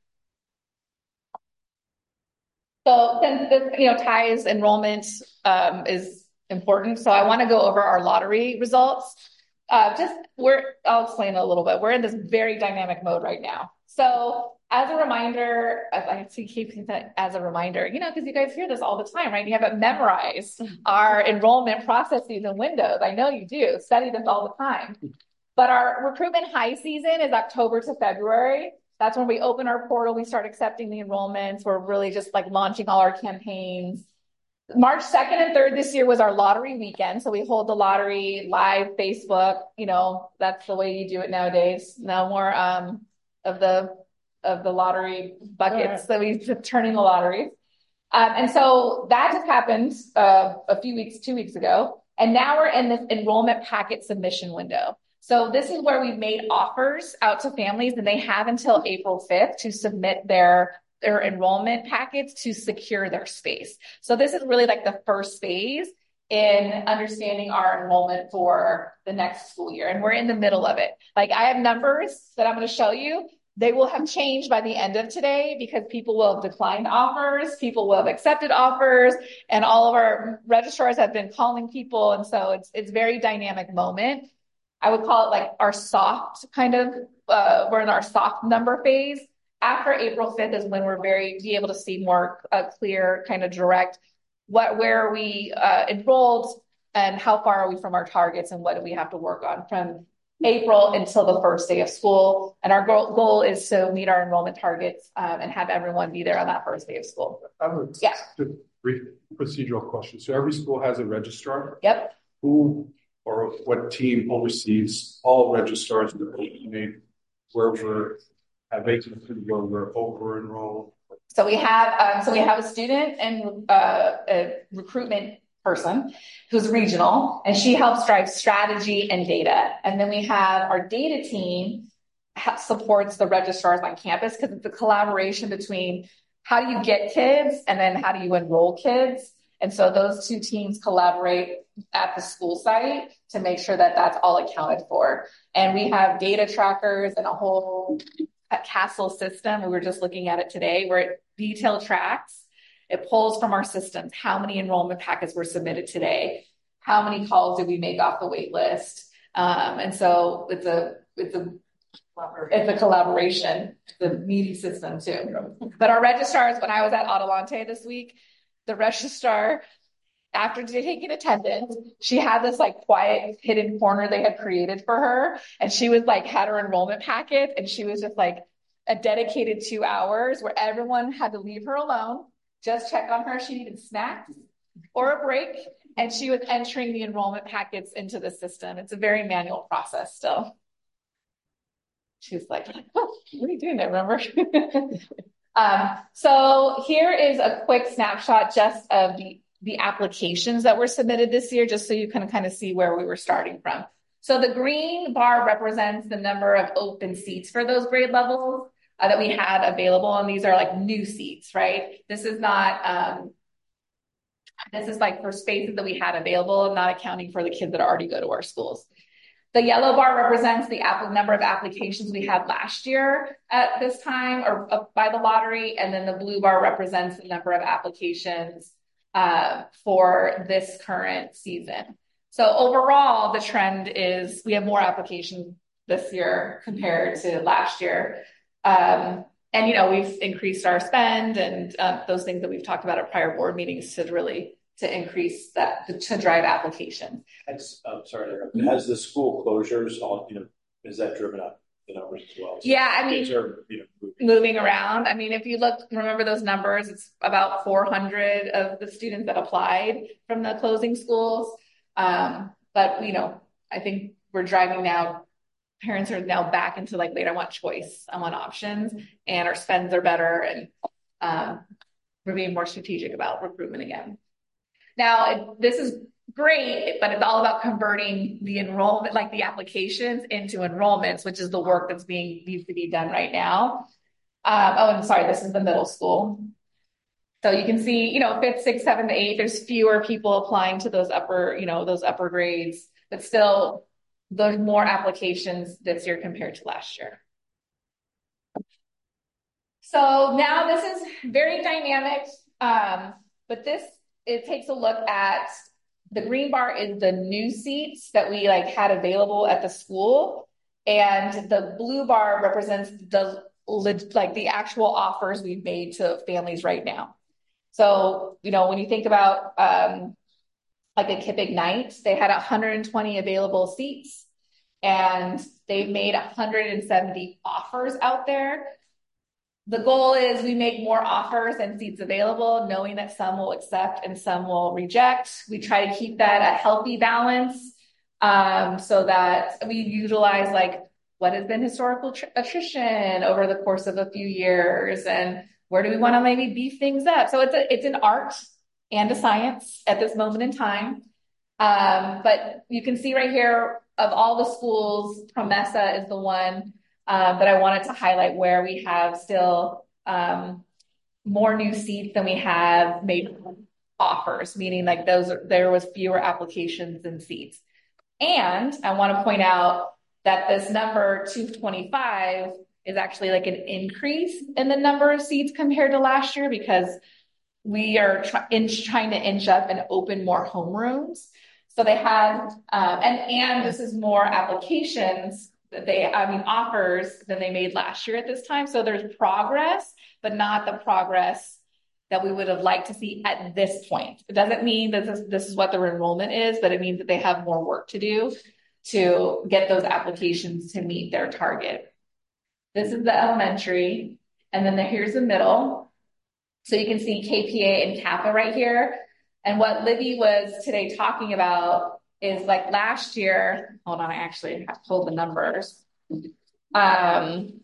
So since this, you know, ties enrollment um, is important. So I want to go over our lottery results. Uh, just we're, I'll explain a little bit. We're in this very dynamic mode right now. So as a reminder, I keep keeping that as a reminder, you know, because you guys hear this all the time, right? You have it memorized, our enrollment processes and windows. I know you do, study this all the time. But our recruitment high season is October to February. That's when we open our portal, we start accepting the enrollments. We're really just like launching all our campaigns. March second and third this year was our lottery weekend. So we hold the lottery live, Facebook, you know, that's the way you do it nowadays. No more um, of the of the lottery buckets that we turn in the lotteries. Um, and so that just happened uh, a few weeks, two weeks ago. And now we're in this enrollment packet submission window. So this is where we've made offers out to families, and they have until April fifth to submit their their enrollment packets to secure their space. So this is really like the first phase in understanding our enrollment for the next school year. And we're in the middle of it. Like I have numbers that I'm going to show you. They will have changed by the end of today because people will have declined offers, people will have accepted offers, and all of our registrars have been calling people. And so it's it's a very dynamic moment. I would call it like our soft kind of, uh, we're in our soft number phase. After April fifth is when we're very be able to see more uh, clear, kind of direct, what where are we uh, enrolled and how far are we from our targets and what do we have to work on from April until the first day of school. And our goal, goal is to meet our enrollment targets um, and have everyone be there on that first day of school. I have a yeah. brief procedural question. So every school has a registrar? Yep. Who or what team oversees all registrars in the coordinate where we're at vacancy, where we're over enrolled? So we have um, so we have a student and uh, a recruitment person who's regional, and she helps drive strategy and data. And then we have our data team supports the registrars on campus because it's a collaboration between how do you get kids and then how do you enroll kids. And so those two teams collaborate at the school site to make sure that that's all accounted for. And we have data trackers and a whole Castle system. We were just looking at it today where it detail tracks. It pulls from our systems how many enrollment packets were submitted today, how many calls did we make off the wait list. Um, and so it's a it's a it's a collaboration, the meeting system too. But our registrars, when I was at Adelante this week, the registrar, after taking attendance, she had this like quiet hidden corner they had created for her. And she was like, had her enrollment packet, and she was just like a dedicated two hours where everyone had to leave her alone, just check on her. She needed snacks or a break. And she was entering the enrollment packets into the system. It's a very manual process still. She was like, oh, what are you doing there, remember? um, so here is a quick snapshot just of the the applications that were submitted this year, just so you can kind of see where we were starting from. So the green bar represents the number of open seats for those grade levels uh, that we had available. And these are like new seats, right? This is not, um, this is like for spaces that we had available, not accounting for the kids that already go to our schools. The yellow bar represents the app- number of applications we had last year at this time or uh, by the lottery. And then the blue bar represents the number of applications Uh, for this current season. So overall, the trend is we have more applications this year compared to last year. Um, and, you know, we've increased our spend and uh, those things that we've talked about at prior board meetings to really to increase that, to drive applications. Has, I'm sorry, mm-hmm. Has the school closures all, you know, is that driven up the numbers as well? So yeah, I mean, are, you know, moving. moving around. I mean, if you look, remember those numbers, it's about four hundred of the students that applied from the closing schools. Um, but, you know, I think we're driving now, parents are now back into like, wait, I want choice, I want options, and our spends are better, and um, we're being more strategic about recruitment again. Now, it, this is great, but it's all about converting the enrollment, like the applications into enrollments, which is the work that's being needs to be done right now. Um, oh, and sorry, this is the middle school. So you can see, you know, fifth, sixth, seventh, eighth, there's fewer people applying to those upper, you know, those upper grades, but still there's more applications this year compared to last year. So now this is very dynamic, um, but this, it takes a look at the green bar is the new seats that we like had available at the school. And the blue bar represents the like the actual offers we've made to families right now. So, you know, when you think about um, like a KIPP Ignite, they had one hundred twenty available seats and they've made one hundred seventy offers out there. the goal is we make more offers and seats available, knowing that some will accept and some will reject. We try to keep that a healthy balance, um, so that we utilize like what has been historical tr- attrition over the course of a few years, and where do we want to maybe beef things up. So it's a, it's an art and a science at this moment in time. Um, but you can see right here, of all the schools, Promesa is the one um, that I wanted to highlight where we have still um, more new seats than we have made offers, meaning like those there was fewer applications than seats. And I want to point out that this number two twenty-five is actually like an increase in the number of seats compared to last year, because we are try- inch, trying to inch up and open more homerooms. So they had, um, and, and this is more applications that they, I mean, offers than they made last year at this time. So there's progress, but not the progress that we would have liked to see at this point. It doesn't mean that this, this is what their enrollment is, but it means that they have more work to do to get those applications to meet their target. This is the elementary, and then the, here's the middle. So you can see K P A and Kappa right here. And what Libby was today talking about is like last year, hold on, I actually have pulled the numbers. Um,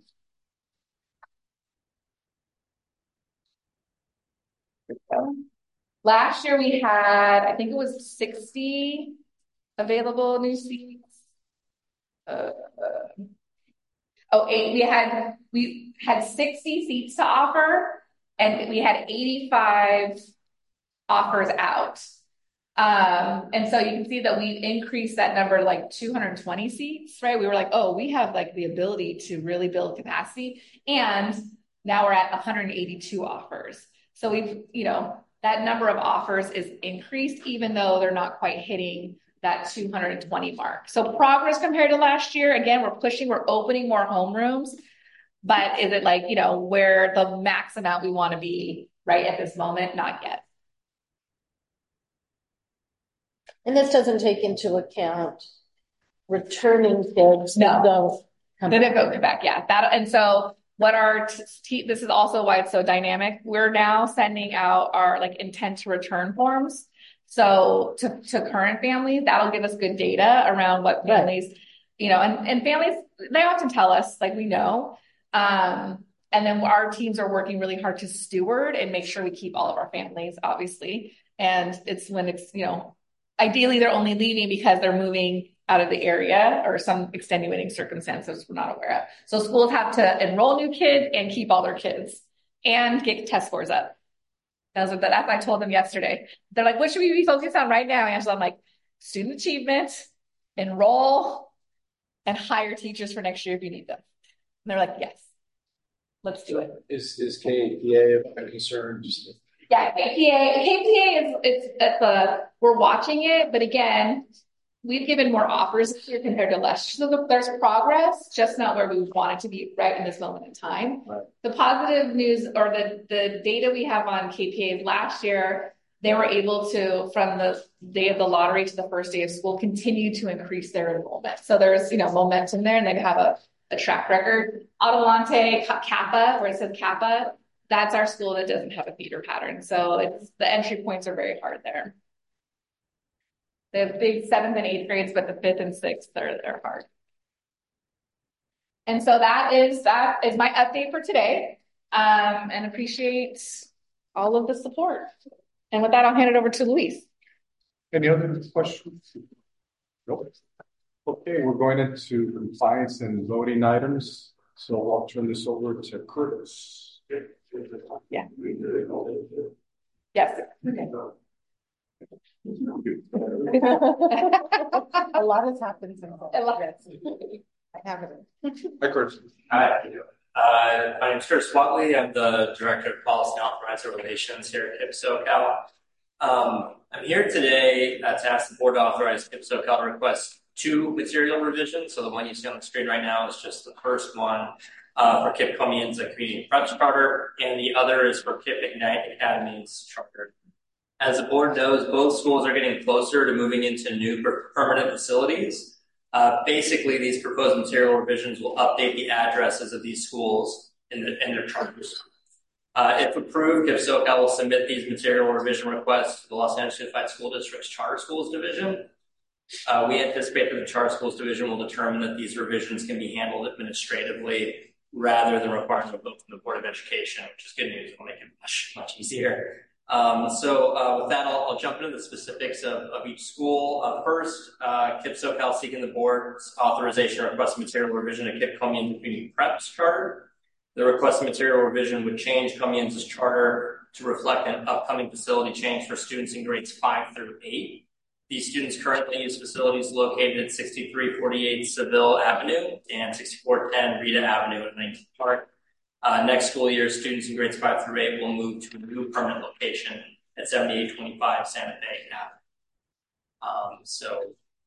last year we had, I think it was sixty available new seats. Uh, oh, eight, we had, we had sixty seats to offer, and we had eighty-five offers out. Um, and so you can see that we increased that number to like two hundred twenty seats, right? We were like, oh, we have like the ability to really build capacity. And now we're at one hundred eighty-two offers. So we've, you know, that number of offers is increased, even though they're not quite hitting that two hundred twenty mark. So progress compared to last year. Again, we're pushing, we're opening more homerooms, but is it like, you know, where the max amount we want to be right at this moment? Not yet. And this doesn't take into account returning kids. No, they didn't go back. Yeah, that, and so what our t- this is also why it's so dynamic. We're now sending out our like intent to return forms. So to, to current families, that'll give us good data around what families, right. you know, and, and families, they often tell us, like, we know. Um, and then our teams are working really hard to steward and make sure we keep all of our families, obviously. And it's when it's, you know, ideally they're only leaving because they're moving out of the area or some extenuating circumstances we're not aware of. So schools have to enroll new kids and keep all their kids and get test scores up. That's what that I told them yesterday. They're like, what should we be focused on right now, Angela? I'm like, student achievement, enroll, and hire teachers for next year if you need them. And they're like, yes, let's do it. Is is K P A a concern? Just yeah, K P A. K P A is it's it's a we're watching it, but again, we've given more offers this year compared to last year. So there's progress, just not where we want it to be right in this moment in time. Right. The positive news or the, the data we have on K P A last year, they were able to, from the day of the lottery to the first day of school, continue to increase their enrollment. So there's, you know, momentum there, and they have a, a track record. Adelante, Kappa, where it says Kappa, that's our school that doesn't have a feeder pattern. So it's the entry points are very hard there. They have big seventh and eighth grades, but the fifth and sixth are they're hard. And so that is that is my update for today. Um, and appreciate all of the support. And with that, I'll hand it over to Luis. Any other questions? Nope. Okay, we're going into compliance and voting items. So I'll turn this over to Curtis. Yeah. Yes. Okay. A lot has happened since I love it. I haven't. Hi, Curtis. Hi. Uh, my name is Curtis Watley. I'm the Director of Policy and Operator Relations here at K I P SoCal. Um, I'm here today uh, to ask the board to authorize K I P SoCal to request two material revisions. So the one you see on the screen right now is just the first one uh, for K I P Comienza Community Prep Charter, and the other is for K I P Ignite Academy's charter. As the board knows, both schools are getting closer to moving into new permanent facilities. Uh, basically, these proposed material revisions will update the addresses of these schools in, the, in their charters. Uh, if approved, KIPP SoCal will submit these material revision requests to the Los Angeles Unified School District's Charter Schools Division. Uh, we anticipate that the Charter Schools Division will determine that these revisions can be handled administratively rather than requiring a vote from the Board of Education, which is good news. It'll make it much, much easier. Um, so uh, with that, I'll, I'll jump into the specifics of, of each school. Uh, first, uh, KIPP SoCal seeking the board's authorization to request material revision to KIPP Community Community Prep's charter. The requested material revision would change Commun's charter to reflect an upcoming facility change for students in grades five through eight. These students currently use facilities located at sixty-three forty-eight Seville Avenue and sixty-four ten Rita Avenue in Lincoln Park. Uh, next school year, students in grades five through eight will move to a new permanent location at seventy-eight twenty-five Santa Fe Avenue. Um, so,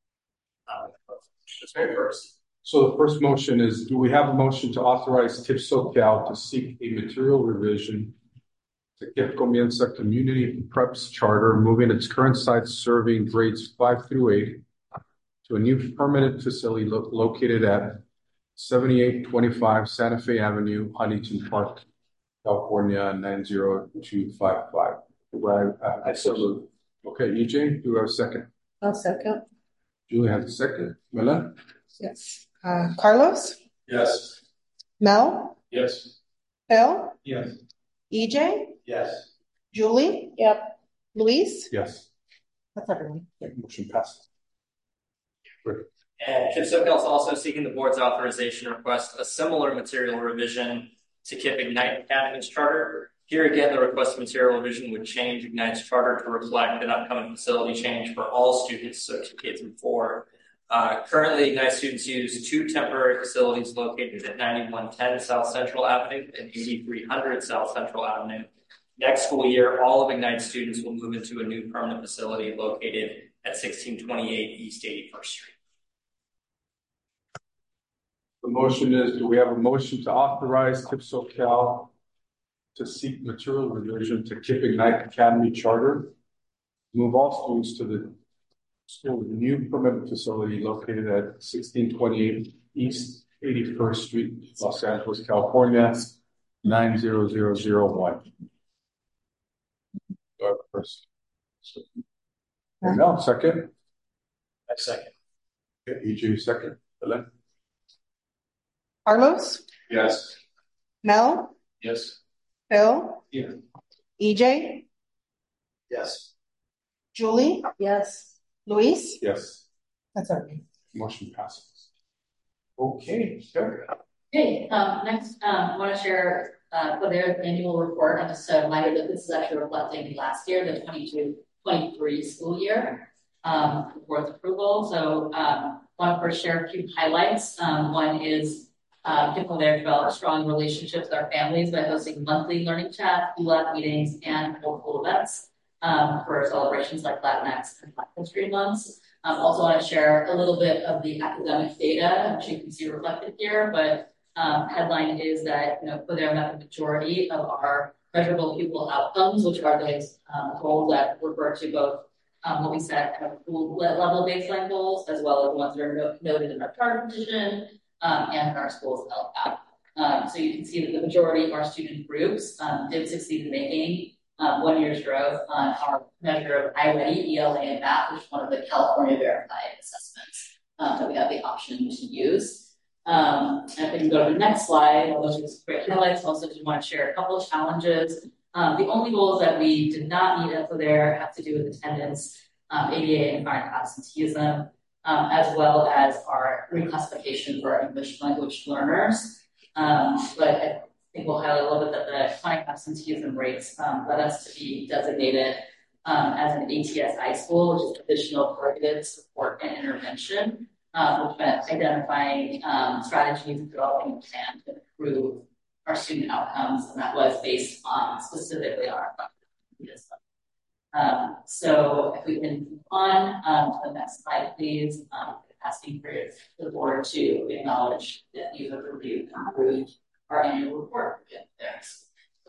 uh, that's very first. So the first motion is, do we have a motion to authorize KIPP SoCal to seek a material revision to KIPP Comienza Community Preps Charter, moving its current site serving grades five through eight to a new permanent facility lo- located at seventy-eight twenty-five Santa Fe Avenue, Huntington Park, California, nine zero two five five. Right, uh, I so moved. Okay, E J, do we have a second? I'll second. Julie has a second. Mela? Yes. Uh, Carlos? Yes. Mel? Yes. Phil? Yes. E J? Yes. Julie? Yep. Luis? Yes. That's everyone. Okay, motion passes. Great. And KIPP SoCal is also seeking the board's authorization to request a similar material revision to KIPP Ignite Academy's charter. Here again, the requested material revision would change Ignite's charter to reflect an upcoming facility change for all students, so K through four. Uh, currently, Ignite students use two temporary facilities located at ninety-one ten South Central Avenue and eighty-three hundred South Central Avenue. Next school year, all of Ignite students will move into a new permanent facility located at sixteen twenty-eight East eighty-first Street. The motion is, do we have a motion to authorize KIPP SoCal to seek material revision to KIPP Ignite Academy Charter, move all students to the school's new permanent facility located at sixteen twenty-eight East eighty-first Street, Los Angeles, California, nine zero zero zero one. Do I have a first? No, second. I second. Okay, E J, second. Belen? Carlos? Yes. Mel? Yes. Phil? Yes. E J? Yes. Julie? Yes. Luis? Yes. That's everything. Motion passes. Okay, sure. Okay, um, next, um, I want to share, uh, for their annual report. I'm just reminded that this is actually reflecting last year, the twenty-two twenty-three school year, um, for board's approval. So, um, I want to first share a few highlights. Um, one is, um, people there develop strong relationships with our families by hosting monthly learning chat, E L A T meetings, and multiple events, um, for celebrations like Latinx and Black History Months. I um, also want to share a little bit of the academic data, which you can see reflected here, but um, headline is that, you know, for their met the majority of our measurable pupil outcomes, which are those um, goals that refer to both um, what we set at school level baseline goals, as well as the ones that are no noted in our charter petition um, and in our school's L C A P. Um, so you can see that the majority of our student groups um, did succeed in making Um, one year's growth on our measure of iReady, E L A, and math, which is one of the California verified assessments um, that we have the option to use. Um, and if we can go to the next slide, I'll those are some great highlights. Also, just want to share a couple of challenges. Um, the only goals that we did not meet up for there have to do with attendance, um, A D A, and chronic absenteeism, um, as well as our reclassification for our English language learners. Um, but I I think we'll highlight a little bit that the chronic absenteeism rates um, led us to be designated um, as an A T S I school, which is additional targeted support and intervention, um, which meant identifying um, strategies and developing a plan to improve our student outcomes, and that was based on specifically on our absenteeism. Um, so if we can move on um, to the next slide, please. Um, asking for the board to acknowledge that you have reviewed and approved our annual report. Yeah, thanks.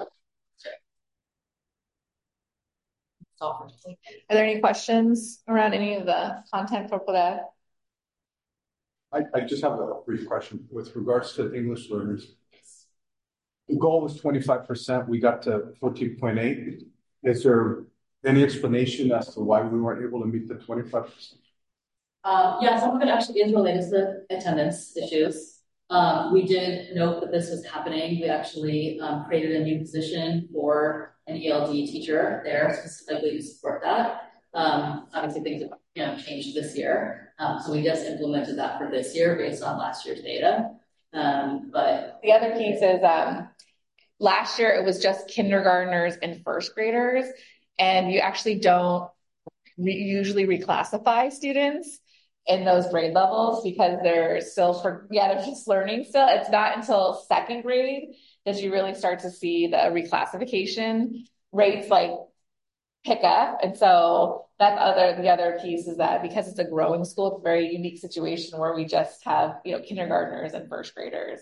Are there any questions around any of the content for Poder? I, I just have a brief question with regards to English learners. The goal was twenty-five percent. We got to fourteen point eight. Is there any explanation as to why we weren't able to meet the twenty-five percent? Um, yeah, some of it actually is related to attendance issues. Um, we did note that this was happening. We actually um, created a new position for an E L D teacher there specifically to support that. Um, obviously things have you know, changed this year. Um, so we just implemented that for this year based on last year's data. Um, but the other piece is um, last year it was just kindergartners and first graders, and you actually don't re- usually reclassify students in those grade levels because they're still for yeah they're just learning still. It's not until second grade that you really start to see the reclassification rates like pick up. And so that's other the other piece is that because it's a growing school, it's a very unique situation where we just have you know kindergartners and first graders.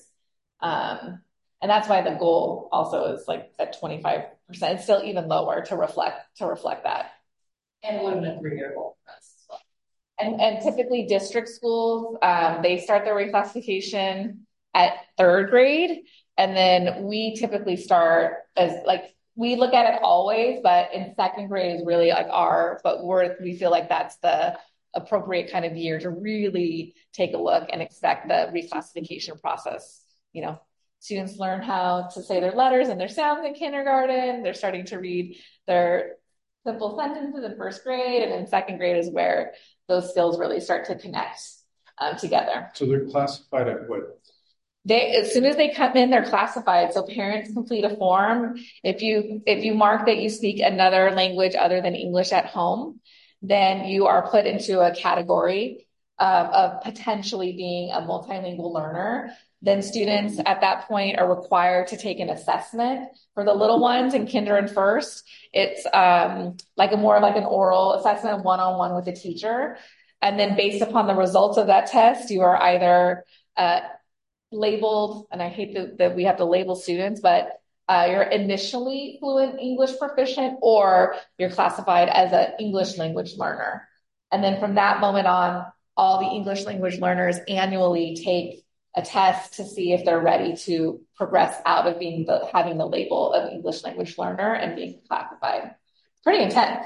Um, and that's why the goal also is like at twenty-five percent. It's still even lower to reflect to reflect that. And it would have been a three-year goal for us as well. And, and typically district schools, um, they start their reclassification at third grade. And then we typically start as like, we look at it always, but in second grade is really like our, but we're, we feel like that's the appropriate kind of year to really take a look and expect the reclassification process. You know, students learn how to say their letters and their sounds in kindergarten. They're starting to read their simple sentences in first grade, and in second grade is where those skills really start to connect um, together. So they're classified at what? They, as soon as they come in, they're classified. So parents complete a form. If you, if you mark that you speak another language other than English at home, then you are put into a category uh, of potentially being a multilingual learner. Then students at that point are required to take an assessment. For the little ones in kinder and first, it's um, like a more like an oral assessment, one-on-one with the teacher. And then based upon the results of that test, you are either uh, labeled, and I hate that, that we have to label students, but uh, you're initially fluent English proficient, or you're classified as an English language learner. And then from that moment on, all the English language learners annually take a test to see if they're ready to progress out of being the having the label of English language learner and being classified. Pretty intense.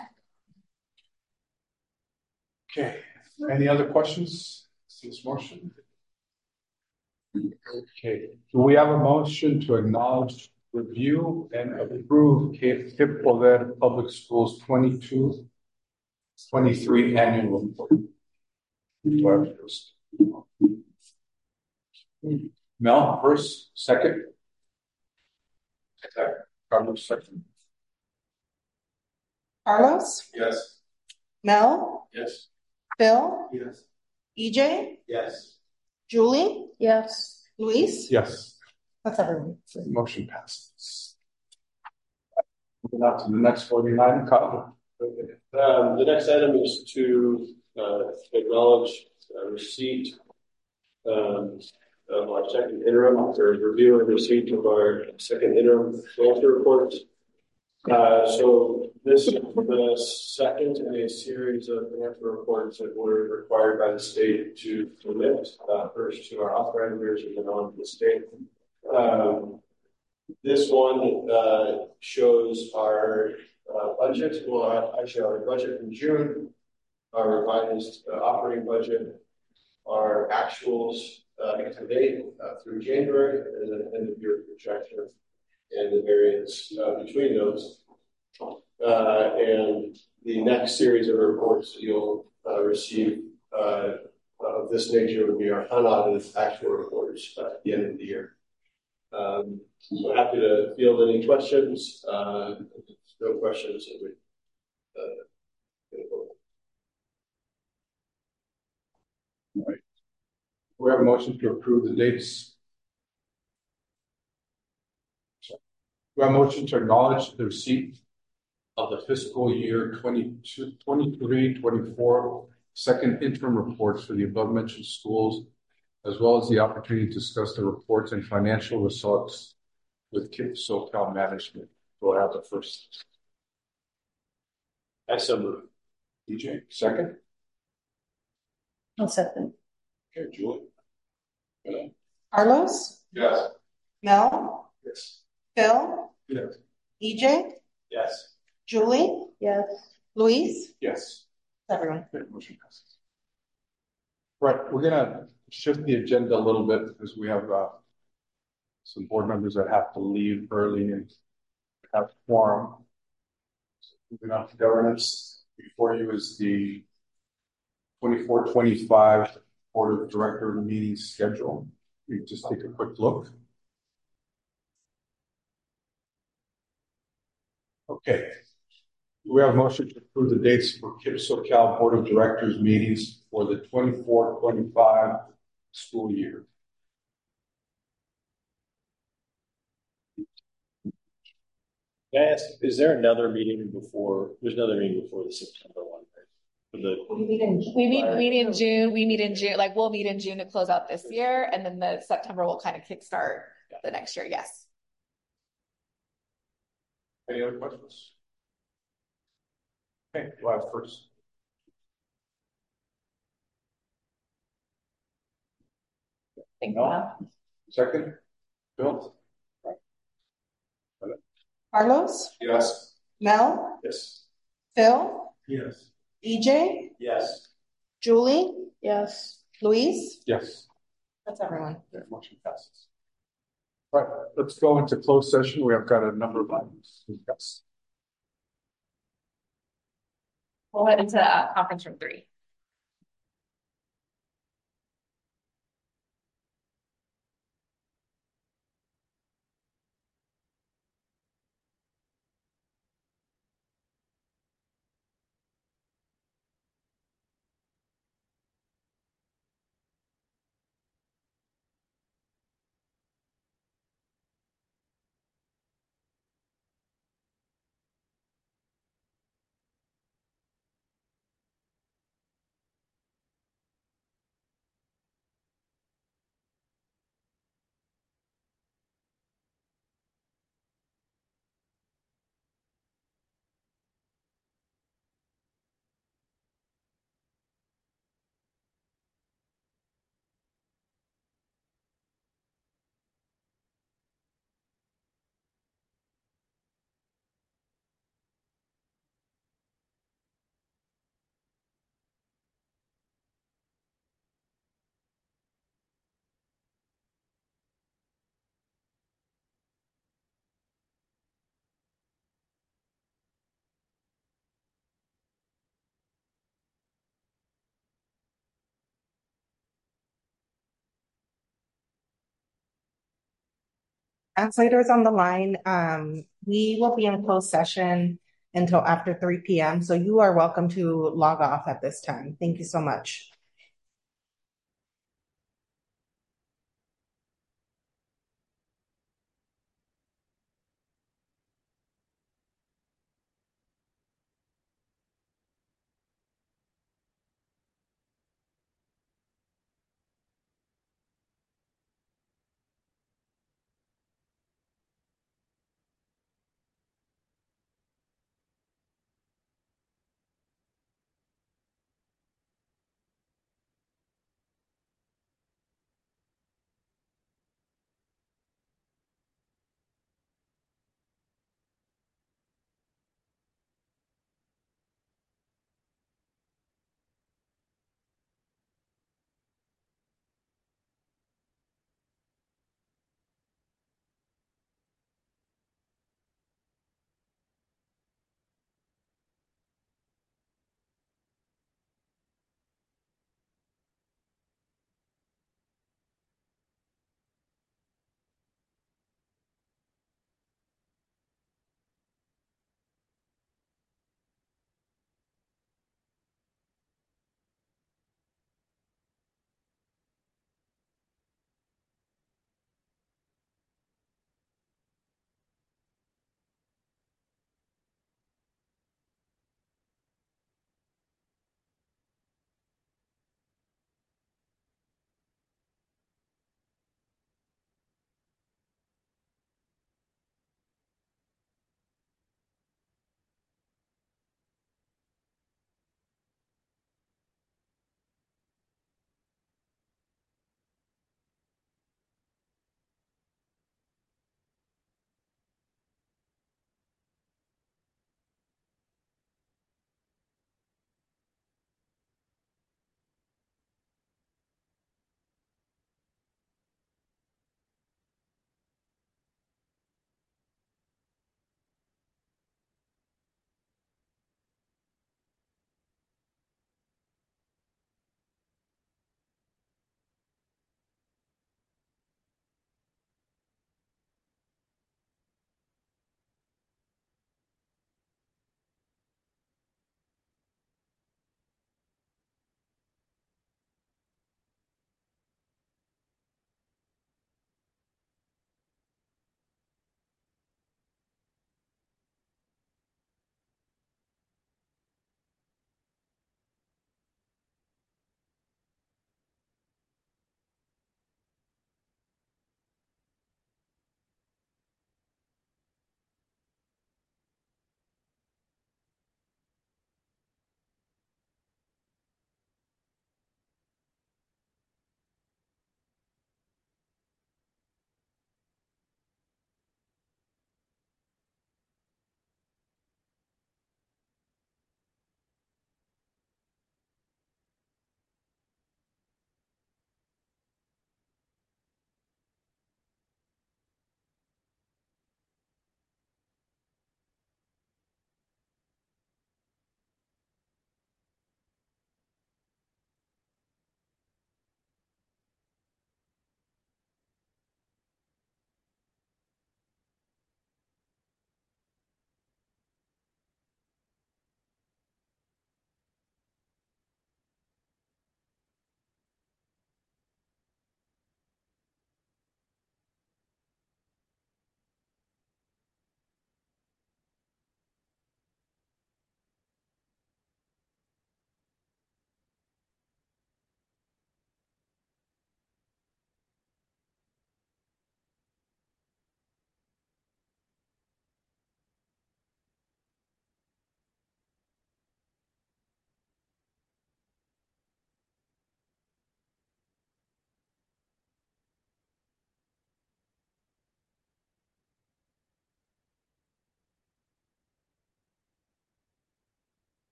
Okay. Any other questions? This motion. Okay. Do we have a motion to acknowledge, review, and approve K I P Poder Public Schools twenty-two twenty-three annual report? Mel, first, second. Carlos, second. Carlos? Yes. Mel? Yes. Phil? Yes. E J? Yes. Julie? Yes. Luis? Yes. That's everyone. Motion passes. Moving on to the next voting item, Kyle. Um, the next item is to uh, acknowledge uh, receipt um, of our second interim, or review and receipt of our second interim financial report. Uh, so this is the second in a series of financial reports that were required by the state to submit, uh, first to our authorizers and then on to the state. Um, this one uh, shows our uh, budget, well, actually our budget in June, our revised uh, operating budget, our actuals uh, to date uh, through January, and then end of year projection, and the variance uh, between those. Uh, and the next series of reports that you'll uh, receive uh, of this nature would be our unaudited actual reports uh, at the end of the year. Um, so happy to field any questions. Uh, if no questions, it would. Uh, All right. We have a motion to approve the dates. We have a motion to acknowledge the receipt of the fiscal year twenty-two, twenty-three, twenty-four second interim reports for the above mentioned schools, as well as the opportunity to discuss the reports and financial results with K I P SoCal management. We'll have the first. I so move. D J, second. I'll second. Okay, Julie. Yeah. Carlos? Yes. Mel? Yes. Phil, Yes. E J, Yes. Julie, Yes. Luis, Yes. everyone. Okay, motion passes. Right, we're gonna shift the agenda a little bit because we have uh, some board members that have to leave early and have quorum. So moving on to governance, before you is the twenty-four twenty-five Board of Director meeting schedule. We just take a quick look. Okay. We have a motion to approve the dates for KIPP SoCal Board of Directors meetings for the twenty-four twenty-five school year. Can I ask, is there another meeting before, there's another meeting before the September one, right? For the, We meet in, we meet, meet in June, we meet in June, like we'll meet in June to close out this year, and then the September will kind of kickstart the next year, yes. Any other questions? Okay, go ahead first. Thank No. Second, Bill? Carlos, Yes. Mel, Yes. Phil, Yes. E J, yes. Julie, Yes. Luis, Yes. that's everyone. Okay, motion passes. Right, let's go into closed session. We have got a number of items to discuss. We'll head into uh, conference room three. Translators on the line, um, we will be in closed session until after three P M So you are welcome to log off at this time. Thank you so much.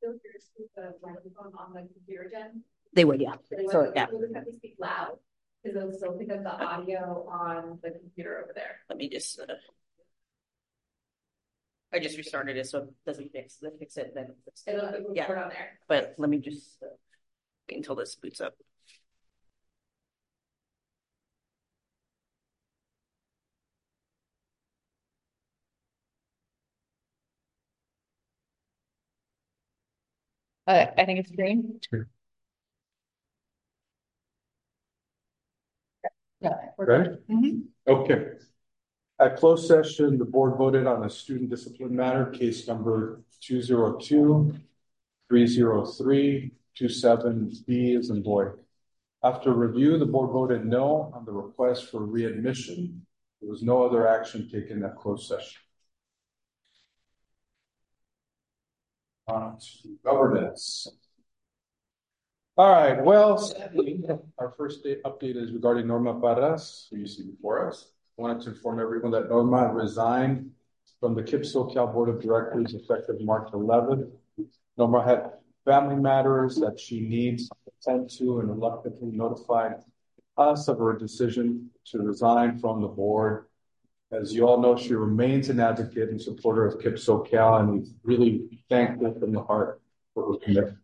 on the computer, Jen? They would, yeah. So, yeah. We'll just have to speak loud because they'll still pick up the audio on the computer over there. Let me just. Uh, I just restarted it, so it doesn't fix. Let's fix it then. It'll, it'll yeah. turn on there. But let me just uh, wait until this boots up. Uh, I think it's green. Sure. Yeah. Ready? Mm-hmm. Okay. At closed session, the board voted on a student discipline matter, case number two zero two, three zero three, two seven B as in boy. After review, the board voted no on the request for readmission. There was no other action taken at closed session. On to governance. All right, well, sadly, our first day update is regarding Norma Parras, who you see before us. I wanted to inform everyone that Norma resigned from the KIPP SoCal Board of Directors effective March eleventh. Norma had family matters that she needs to attend to and reluctantly notified us of her decision to resign from the board. As you all know, she remains an advocate and supporter of KIPP SoCal, and we really thank her from the heart for her commitment.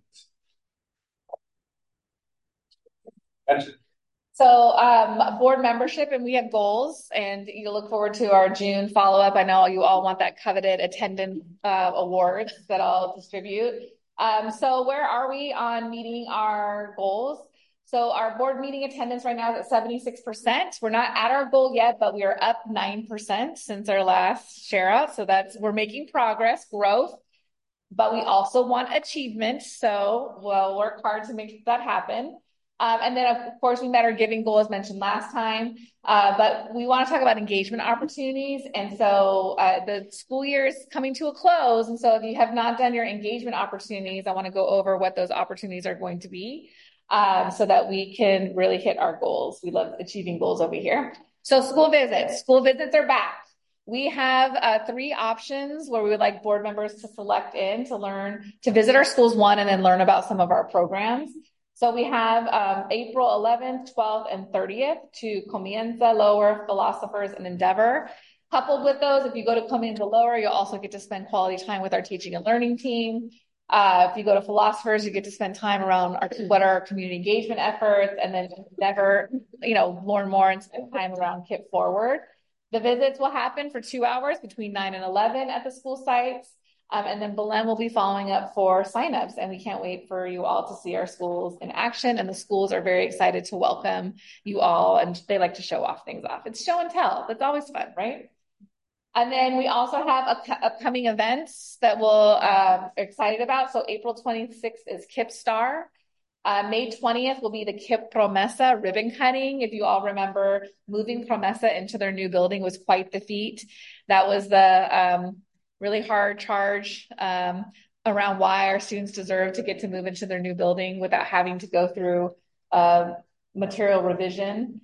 So um, board membership, and we have goals, and you look forward to our June follow-up. I know you all want that coveted attendance uh, awards that I'll distribute. Um, so where are we on meeting our goals? So our board meeting attendance right now is at seventy-six percent. We're not at our goal yet, but we are up nine percent since our last share out. So that's, we're making progress, growth, but we also want achievement. So we'll work hard to make that happen. Um, and then, of course, we met our giving goal as mentioned last time, uh, but we want to talk about engagement opportunities. And so uh, the school year is coming to a close. And so if you have not done your engagement opportunities, I want to go over what those opportunities are going to be um, so that we can really hit our goals. We love achieving goals over here. So school visits, school visits are back. We have uh, three options where we would like board members to select in to learn, to visit our schools, one, and then learn about some of our programs. So we have um, April eleventh, twelfth, and thirtieth to Comienza, Lower, Philosophers, and Endeavor. Coupled with those, if you go to Comienza Lower, you'll also get to spend quality time with our teaching and learning team. Uh, if you go to Philosophers, you get to spend time around our, what are our community engagement efforts, and then Endeavor, you know, learn more and spend time around KIPP Forward. The visits will happen for two hours between nine and eleven at the school sites. Um, and then Belen will be following up for signups, and we can't wait for you all to see our schools in action. And the schools are very excited to welcome you all, and they like to show off things off. It's show and tell. That's always fun, right? And then we also have up- upcoming events that we'll uh, excited about. So April twenty-sixth is KIPP Star. Uh, May twentieth will be the KIPP Promesa ribbon cutting. If you all remember, moving Promesa into their new building was quite the feat. That was the um, really hard charge um, around why our students deserve to get to move into their new building without having to go through uh, material revision.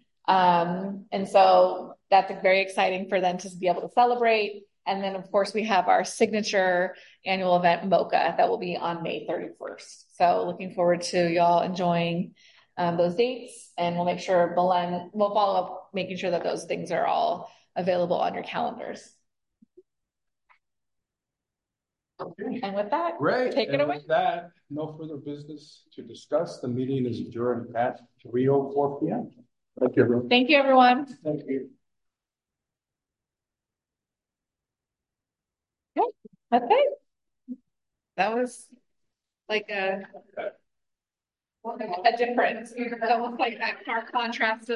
Um, and so that's very exciting for them to be able to celebrate. And then, of course, we have our signature annual event, MOCA, that will be on May thirty-first. So looking forward to y'all enjoying um, those dates. And we'll make sure Belen, we'll follow up making sure that those things are all available on your calendars. Okay. And with that, great. Take and it away. With that, no further business to discuss. The meeting is adjourned at three oh four p m Thank you, everyone. Thank you, everyone. Thank you. Okay, that's it. That was like a, a difference. That was like that stark contrast of